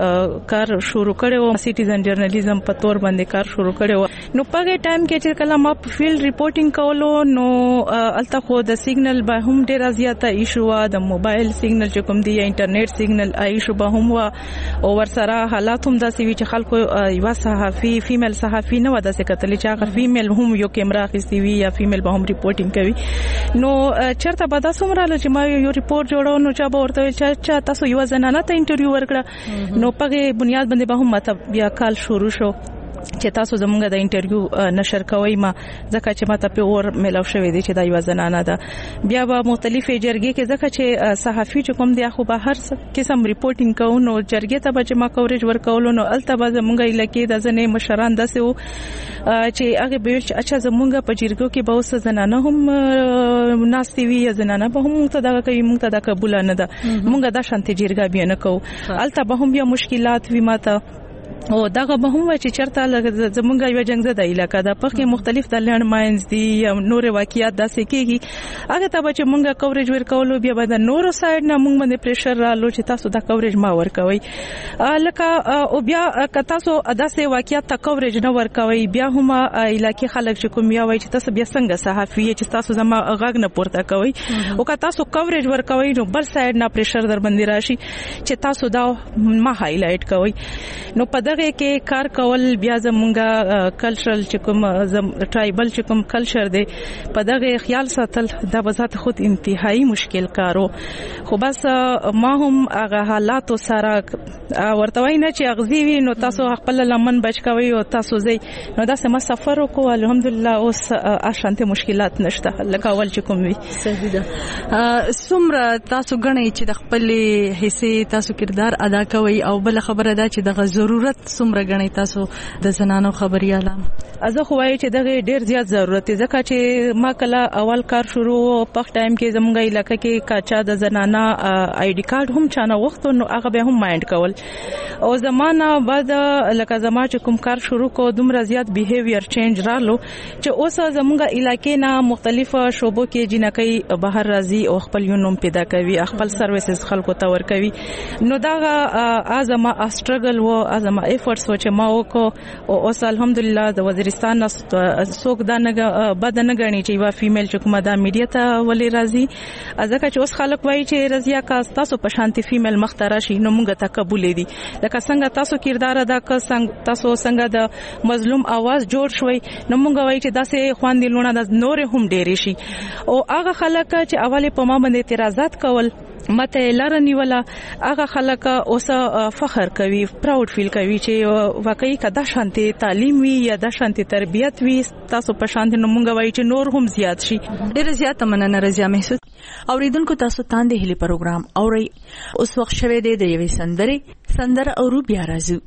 د کار شروع کړو سټیزن جرنالیزم په تور باندې کار شروع کړو نو په هغه ټایم کې چې کله ما په فیلډ ریپورټینګ کولو نو الته خو د سیګنل به هم ډیر زیاته ایشو وا د موبایل سیګنل چې کوم دی یا انټرنیټ سیګنل ایشو به هم وا او ورسره حالات هم داسې وی چې خلکو یو صحافي فیمیل صحافي نه ودا څه کتل چې هغه فیمیل هم یو کیمرا اخیستی وی یا فیمیل به هم ریپورټینګ کوي نو چرته به تاسو مراله چې ما یو ریپورټ جوړو نو چا به ورته چې تاسو یو زنانه ته انټرویو ورکړه نو په بنیاد باندې به هم ماته بیا کال شروع شو چې تاسو زمونږ د انټرویو نشر کوي ما ځکه چې ماته په اور ملاو شوې دي چې دا یو زنانه ده بیا به مختلفې جرګې کې ځکه چې صحافي چې کوم دی خو به هر قسم ریپورټینګ کوو نو جرګې ته به چې ما کوریج ورکول نو الته به زمونږ علاقې د ځنې مشران داسې وو چې هغه به چې اچھا زمونږ په جرګو کې به اوس زنانه هم ناستې وي یا زنانه به هم ته دا کوي مونږ ته دا قبول نه ده مونږ دا شانتي جرګه بیا نه کوو الته به هم بیا مشکلات وي ماته او دغه به هم چې چرته زمونږ یو جنگ زده علاقہ ده په کې مختلف د لند ماینز دي یا نور واقعیات داسې کېږي هغه ته به چې مونږه کوریج ورکولو بیا به د نورو سایډ نه مونږ باندې پریشر رالو چې تاسو دا کوریج ما ورکوي لکه او بیا که تاسو داسې واقعیات ته کوریج نه ورکوي بیا هم علاقې خلک چې کوم یا وایي چې تاسو بیا څنګه صحافي چې تاسو زما غږ نه پورته کوي او که تاسو کوریج ورکوي نو بل سایډ نه پریشر در باندې راشي چې تاسو دا ما هایلایټ کوي نو په دغه کې کار کول بیا زمونږه کلچرل چې کوم ټرایبل چې کوم کلچر دی په دغه خیال ساتل دا بذات خود انتهایی مشکل کارو خو بس ما هم هغه حالات سره ورته وای نه چې اغزی وي نو تاسو خپل لمن بچ کوي او تاسو زی نو دا سم سفر وکړو الحمدلله اوس اشانته مشکلات نشته لکه اول چې کوم وي صحیح ده سمره تاسو غنئ چې د خپل حصے تاسو کردار ادا کوي او بل خبره ده چې د ضرورت ضرورت څومره غنی تاسو د زنانو خبرياله؟ زه خو وایم چې دغه ډیر زیات ضرورت دی ځکه چې ما کله اول کار شروع په ټایم کې زمونږ علاقې کې کاچا د زنانه آی ډي کارت هم چانه وخت نو هغه به هم مایند کول او زمانہ بعد لکه زما چې کوم کار شروع کو دومره زیات بیهیویر چینج رالو چې اوس زمونږ علاقې نه مختلف شوبو کې جنکې بهر راځي او خپل یونوم پیدا کوي خپل سرویسز خلکو ته ور کوي نو دا ازما استرګل و ازما ایفورټس و چې ما وکړو او اوس الحمدلله د وزیرستان څوک دا نه بد نه غني چې وا فیمیل چې کومه دا میډیا ته ولې راځي ځکه چې اوس خلک وایي چې رضیا کا تاسو په شانتي فیمیل مختاره شي نو موږ ته قبول دي لکه څنګه تاسو کردار ادا ک څنګه تاسو څنګه د مظلوم आवाज جوړ شوي نو موږ وایي چې داسې خواندې لونه د نور هم ډېری شي او هغه خلک چې اوله په ما باندې اعتراضات کول مته لارنی ولا هغه خلک اوس فخر کوي پراود فیل کوي چې واقعي کدا شانتي تعلیم وی یا د شانتي تربيت وی تاسو په شانتي نو مونږ وایي چې نور هم زیات شي ډیر زیات مننه رضیا محسوس اوریدونکو تاسو تاندې هلي پروګرام اوري اوس وخت شوه دی د یوې سندرې سندر او بیا راځو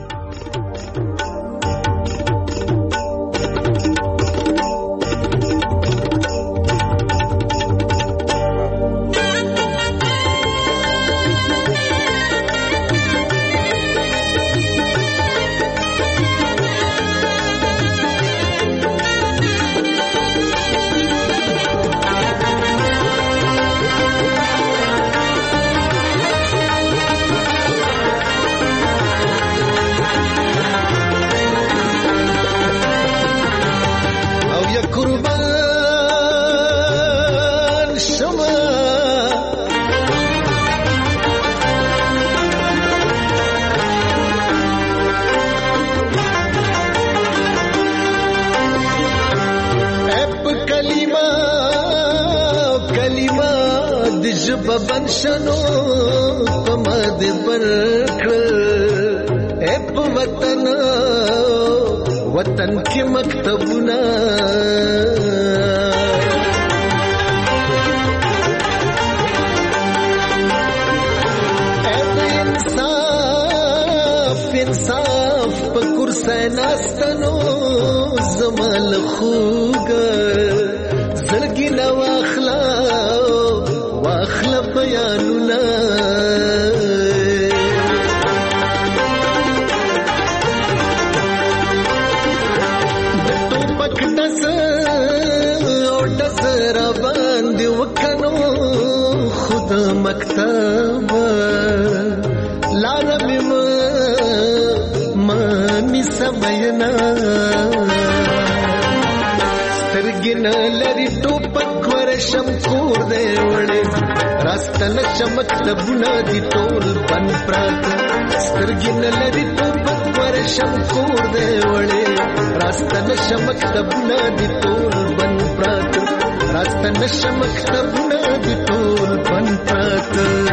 بنشنو پمد برکل اپ وطن وطن کی مکتبنا اپ انصاف انصاف پکر سیناستنو زمال خوگ زلگی نواخلا واخلا بیانونا دتو پک دس او دس را باندې وکنو خود مکتب لارم ما می سمینا سترګن لري ټوپک ورشم کور دی وړي راستنه چمک لبونه دي ټول بن پرات سترګن لري ټوپک ورشم کور دی وړي راستنه چمک لبونه دي ټول بن پرات راستنه چمک لبونه دي ټول بن پرات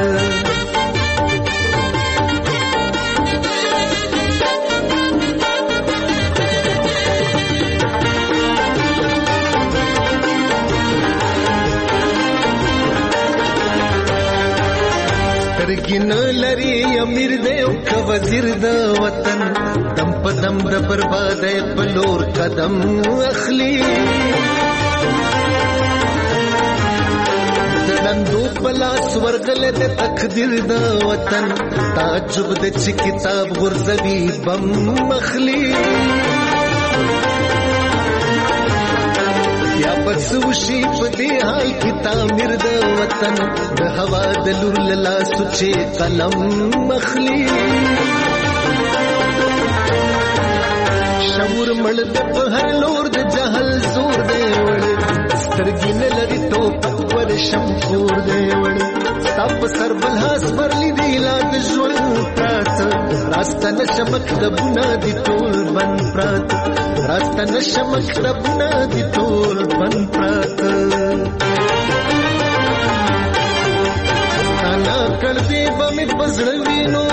سترګن لري امیر دی او ک وزیر د وطن دم په دم د بربادۍ په لور قدم اخلي دندو پلاس ورغله د تقدیر د وطن تعجب د چ کتاب غرزوی بم مخلی یا بس وشي په دې حال کې تعمیر د وطن د هوا د لور لاله سوچې قلم مخلی شعور مړ د په هر لور د جهل زور دی وړ سترګې نه لري ټوپک ورشم کور دی وړ تاب سر بلحاس ورلی دی لا د ژوند پرات راستنه شمک د بنا دی ټول بن پرات راستنه شمک د بنا دی ټول بن پرات انا کړ دې بمې پزړوینو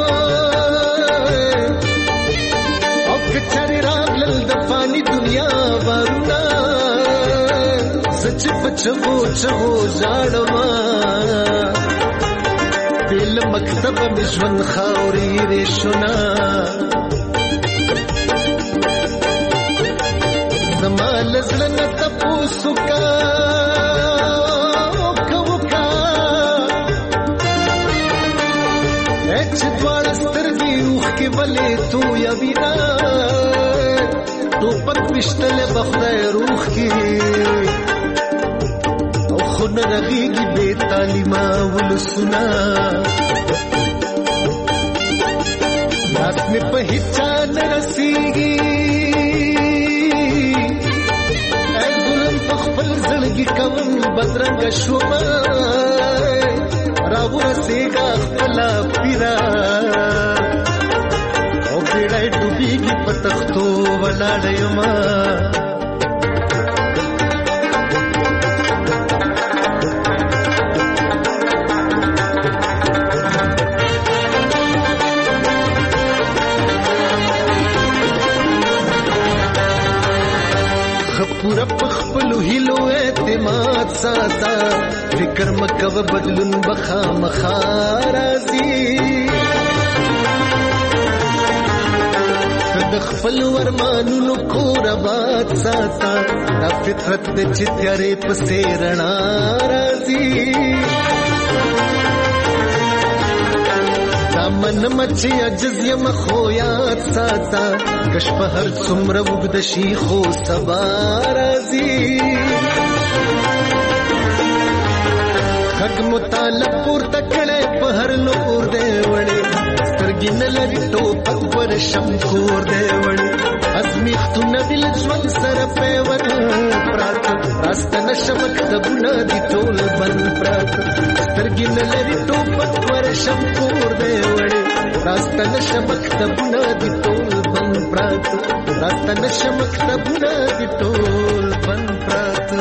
او کچري راغلل د فانی دنیا ورنا سچ پچو چو زړما دل مکتب مشون خاوري رښنا زما لزلن تپوسو کا کوکا اچ دوړ سترګي روح کې ولې تو یا وینا تو پک پښتل بخدای روح کې او خود رغيږي بے تعلیمه ولسنا لاس می په هیڅ نه رسیږي اې ګلم په خپل زړګي کوم بدرنګ شوما راو رسېګا خپل پیرا او پیړای ډوبېږي په تختو ولاړېما پورا پخپلو هیلو اعتماد ساتا فکر مکو بدلون بخا مخارازی د خپل ورمانونو کور آباد ساتا دا فطرت د چتیارې پسې رڼا راځي من مچي عجز یم خو یاد ساتا کش په هر څومره وګد شي خو سبا راځي حق مطالب پورته کړه په هر لور دی وړي سترګې نه لري ټوپک ور شم کور دی وړي ازمیختونه دل ژوند سره پیور پراته راستنه شمک دبونه دي ټول بند پراته سترګې نه لري ټوپک ور شم کور دی وړي راستنه شمک دبونه دي ټول بند پراته راستنه شمک دبونه دي ټول بند پراته.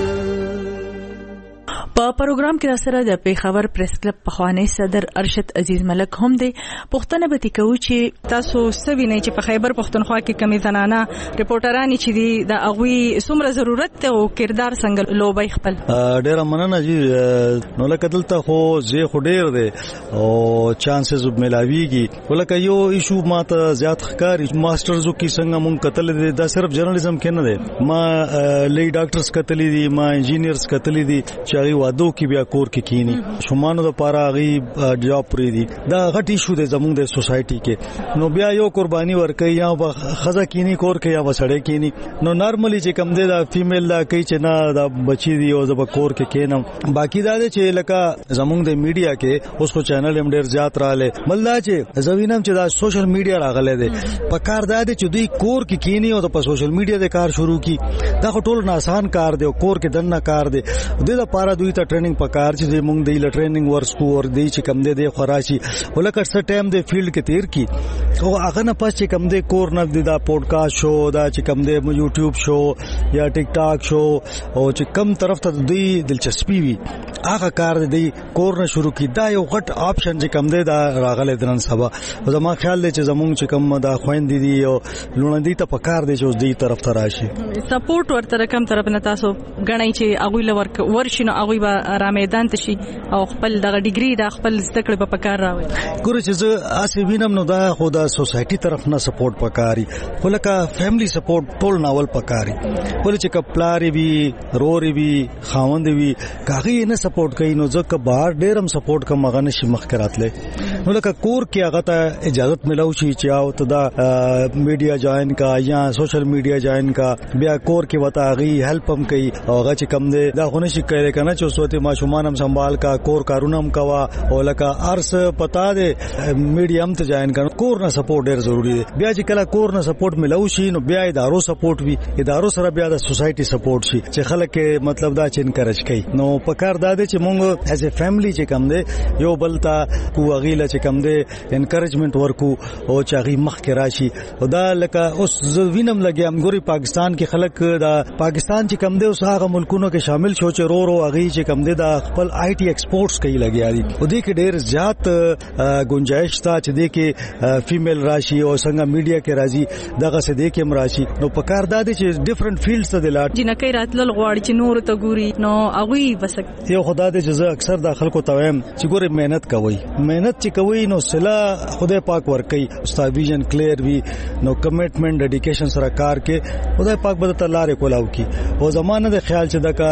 په پروګرام کې سره د پیښور پریس کلب پخوانی صدر ارشد عزیز ملک هم دی پښتنه به تکو چې تاسو سوي نه چې په خیبر پښتونخوا کې کمی زنانه ریپورټرانی چې دی د اغوي څومره ضرورت ته او کردار څنګه لوبي خپل ډیر مننه جی نو لکه دلته خو زه خو ډیر دی او چانسز ملاویږي ولکه یو ایشو ماته زیات ښکاری ماسترزو کې څنګه مونږ کتل دي دا صرف جرنالیزم کې نه دی ما لې ډاکټرز کتل دي ما انجینیرز کتل دي چې وادو کې بیا کور کې کینی شومانو د پاره غي جاب پرې دي دا غټي شو د زموږ د سوسايټي کې نو بیا یو قرباني ورکي یا خزه کینی کور کې یا وسړې کینی نو نارملی چې کم دی دا فیمیل دا کوي چې نه دا بچی دی او زب کور کې کینم باقی دا چې لکه زموږ د میډیا کې اوس کو چینل هم ډیر زیات رااله مله چې زوینم چې دا سوشل میډیا راغله دي په کار دا چې دوی کور کې کینی او په سوشل میډیا د کار شروع کی دا ټول نه آسان کار دی کور کې دنه کار دی د لپاره دوی ته ټریننګ پکار چې موږ د ټریننګ ورسکو ور دی چې کم دی د خراشي ولکه څه ټایم د فیلډ کې تیر کی او هغه نه پس چې کم دی کور نه د پودکاسټ شو دا چې کم دی یوټیوب شو یا ټیک ټاک شو او چې کم طرف ته دوی دلچسپي وي هغه کار دی کور نه شروع کی دا یو غټ آپشن چې کم دی دا راغله درن سبا زما خیال دی چې زموږ چې کم دا خويندې دي او لوندې ته پکار دی چې اوس دی طرف ته راشي سپورټ ورته کم طرف نه تاسو غنئ چې اغوی لور ورشنو اغوی به را میدان ته شي او خپل دغه ډیګري د خپل زده کړې په پکار راوي ګور چې زه اسی وینم نو دا خو دا سوسايټي طرف نه سپورټ پکاري ولکه فیملی سپورټ ټول ناول پکاري ول چې کپلاري وي روري وي خاوند وي کاغي نه سپورټ کوي نو ځکه بهر ډیرم سپورټ کوم غنه شي مخ کراتله نو لکه کور کې هغه ته اجازه ملو شي چې او ته دا میډیا جوائن کا یا سوشل میډیا جوائن کا بیا کور کې وتا غي هیلپ هم کوي او هغه چې کم دی دا خونه شي کوي کنه چې اوسوته ما شومان هم سنبال کا کور کارونم کوا او لکه ارس پتا دے میډیم ته جوائن کړه کور نه سپورټ ډیر ضروری دی بیا چې کله کور نه سپورټ ملو شي نو بیا ادارو سپورټ وي ادارو سره بیا د سوسايټي سپورټ شي چې خلک مطلب دا چې انکریج کوي نو پکار دا دی چې مونږ ایز ا فیملی چې کم دی یو بلتا کو غیله چې کم دی انکریجمنت ورکو او چې غي مخ کې راشي او دا لکه اوس وینم لګي هم ګوري پاکستان کې خلک دا پاکستان چې کم دی اوس هغه ملکونو کې شامل شو چې رو رو غي چې کم دي د خپل آی ټي ایکسپورټس کوي لګیا دي او دې کې ډېر زیات گنجائش تا چې دې کې فیمیل راشي او څنګه میډیا کې راځي دغه څه دې کې مراشي نو په کار دا دي چې ډیفرنٹ فیلډز ته د لاټ جنکې راتل غواړي چې نور ته ګوري نو هغه وسک یو خدای دې چې زه اکثر د خلکو ته وایم چې ګوره مهنت کوي مهنت چې کوي نو صلا خدای پاک ورکي استاد ویژن کلیر وی نو کمټمنټ ډیډیکیشن سره کار کې خدای پاک به ته لارې کولاو کی او زمانه د خیال چې دغه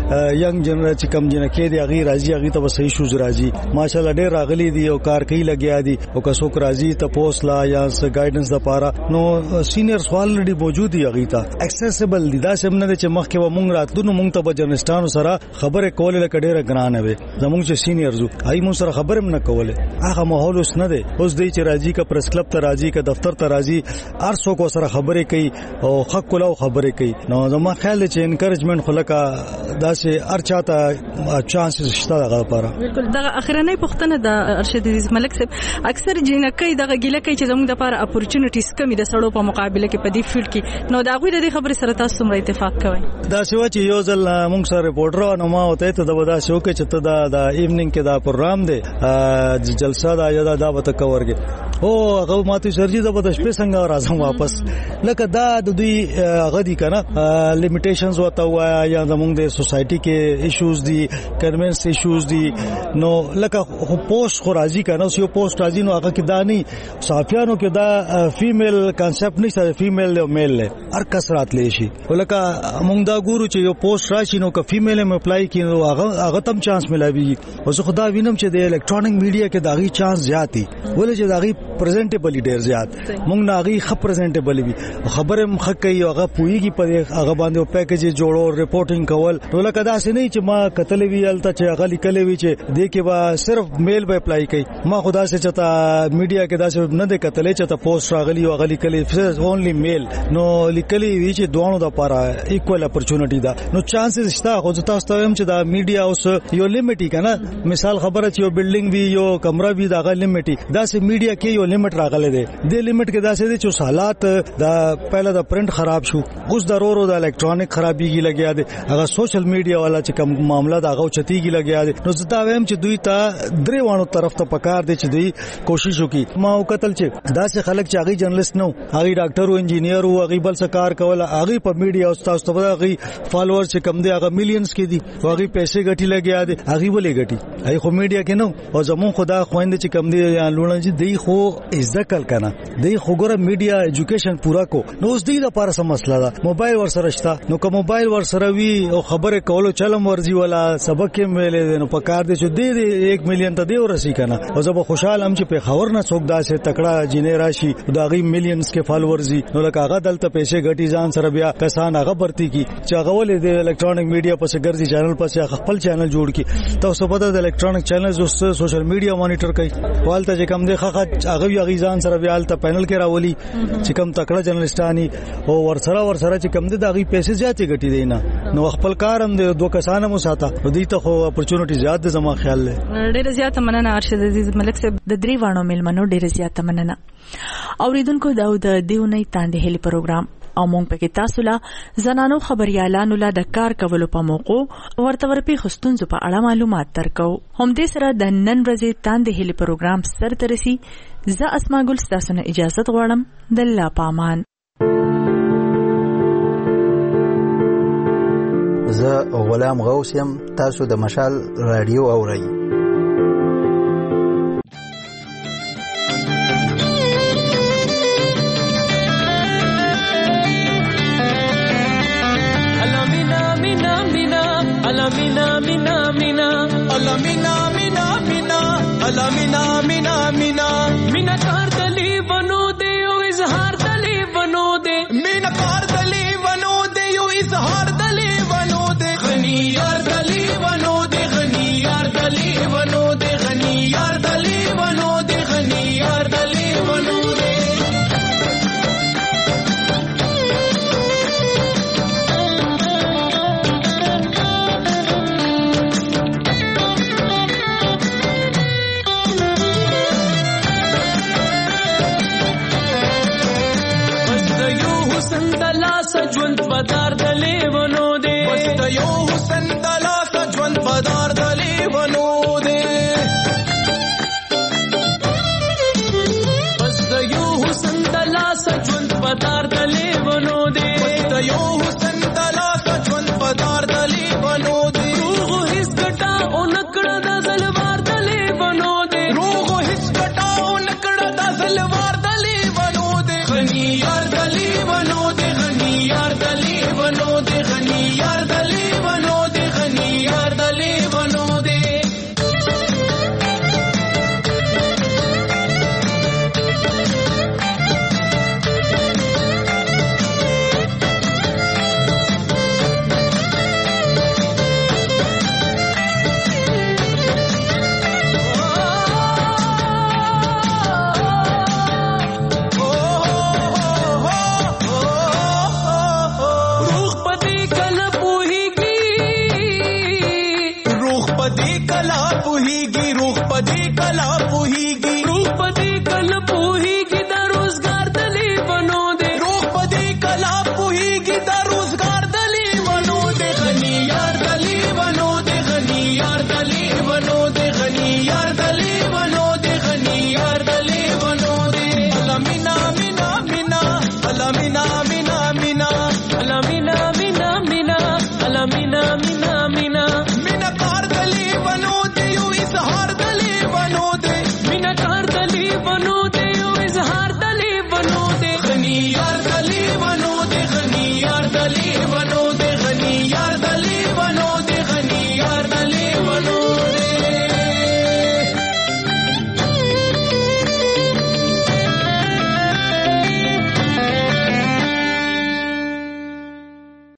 ینګ جنریشن چې کم جنکې دی هغه راځي هغه ته صحیح شوز راځي ماشاءالله ډېر راغلي دي او کار کوي لګیا دي او که څوک راځي ته پوسټ لا یا ګایډنس لپاره نو سینیئرز والډي موجود دي هغه ته اکسیسیبل دي دا سم نه چې مخکې و مونږ راتلو نو مونږ ته به جرنالستانو سره خبره کول لکه ډېر ګران وي زموږ چې سینیئرز هاي مونږ سره خبره هم نه کوله هغه ماحول اوس نه دی اوس دی چې راځي کا پریس کلب ته راځي کا دفتر ته راځي هر څوک سره خبره کوي او حق کولو خبره کوي نو زما خیال چې انکریجمنت خلکا داسې هر چاته چانسز شته دغه لپاره بالکل دغه اخرنۍ پښتنه د ارشد عزیز ملک صاحب اکثر جنکې دغه ګیله کوي چې زموږ د لپاره اپورچونټیز کمی د سړو په مقابله کې په دې فیلډ کې نو دا غوي د دې خبرې سره تاسو سره اتفاق کوئ دا سوي چې یو ځل موږ سره ریپورټر نو ما وته ته دا شو کې چې ته دا د ایوننګ کې دا پروګرام دی جلسه دا یا دا به کورګي او هغه ماته سرجي دا به شپې څنګه راځم واپس لکه دا د دوی غدي کنه لیمیټیشنز وته وایا یا زموږ د سوسايټي کې ایشوز دي کنوینس ایشوز دي نو لکه پوسټ خو راځي کنه یو پوسټ راځي نو هغه کې دا نه صحافیانو کې دا فیمیل کانسپټ نشته فیمیل او میل له هر کس راتلی شي ولکه موږ دا ګورو چې یو پوسټ راشي نو که فیمیل هم اپلای کړي نو هغه هغه تم چانس ملایوي او زه خدا وینم چې د الکترونیک میډیا کې داغي چانس زیات دي ولې چې داغي پریزنټیبل ډیر زیات موږ ناغي خپ پریزنټیبل وي خبره مخ کوي هغه پويږي پر هغه باندې پیکیج جوړو ریپورټینګ کول نو لکه دا څه نه چې ما کتل وی الته چې هغه لیکلې وی چې دې کې با صرف میل به اپلای کوي ما خدا سے چتا میډیا کې دا څه نه د کتلې چې ته پوسټ راغلی او هغه لیکلې اونلی میل نو لیکلې وی چې دوه د لپاره ایکوال اپورچونټی دا نو چانسز شته خو تاسو ته هم چې دا میډیا اوس یو لیمټی کنه مثال خبره چې یو بلډینګ وی یو کمره وی دا غل لیمټی دا سه میډیا کې یو لیمټ راغله دی د لیمټ کې دا سه چې حالات دا پهله دا پرنٹ خراب شو اوس ضرورو دا الکترونیک خرابيږي لګیا دی هغه سوشل میډیا والا چې کوم معاملہ دا غو چتیږي لګیا دی نو زتا ویم چې دوی ته درې وانو طرف ته پکار دي چې دوی کوشش وکړي ما وکتل چې دا سه خلک چې هغه جرنالست نو هغه ډاکټر او انجینیر او هغه بل څه کار کول هغه په میډیا او تاسو ته هغه فالوور چې کم دي هغه میلیونز کې دي هغه پیسې ګټي لګیا دي هغه ولې ګټي هغه خو میډیا کې نو او زمون خدا خويند چې کم دي یا لونه چې دی خو عزت کل کنه دی خو ګره میډیا ایجوکیشن پورا کو نو اوس دی د لپاره سم مسله ده موبایل ور سره شته نو کوم موبایل ور سره وی او خبره کولو چلم ورزي ولا سبق کې ویلې نو په کار دي چې دی دی یک میلیون ته دی ورسي کنه او زه به خوشاله هم چې په خبر نه څوک داسې تکړه جنې راشي دا غي میلیونز کې فالوورز نو لکه هغه دلته پیسې غټي ځان سره بیا کسان هغه برتي کی چې هغه ولې د الکترونیک میډیا په ګرځي چینل پسې خپل چینل جوړ کی تاسو په د الکترونیک چینلز او سوشل میډیا مانیټر کوي والته چې کم دی خخه هغه یو ځان سره بیا الته پینل کې راولي چې کم تکړه جرنالستاني او ورسره ورسره چې کم دی دا غي پیسې زیاتې غټي دی نه نو خپل کار هم د دوه کسانو مو ساته دوی ته خو اپورچونټی زیات د زما خیال له ډېر زیات مننه ارشد عزیز ملک صاحب د درې وانو ملمنو ډېر زیات مننه اوریدونکو دا د دیونی تاندې هلي پروګرام او مونږ پکې تاسو لا زنانو خبريالانو لا د کار کولو په موقع ورته ورپی خستونزو په اړه معلومات درکو هم دې سره د نن ورځې تاندې هلي پروګرام سر ترسي زه اسما ګل تاسو نه اجازه غواړم د الله پامان زه غلام غوث يم تاسو د مشال رادیو اورئ Alamina mina mina Alamina mina mina Alamina mina mina Mina kar dali bano de yo izhar dali bano de Mina kar dali bano de yo izhar dali bano de Ghani yar dali bano de Ghani yar dali نو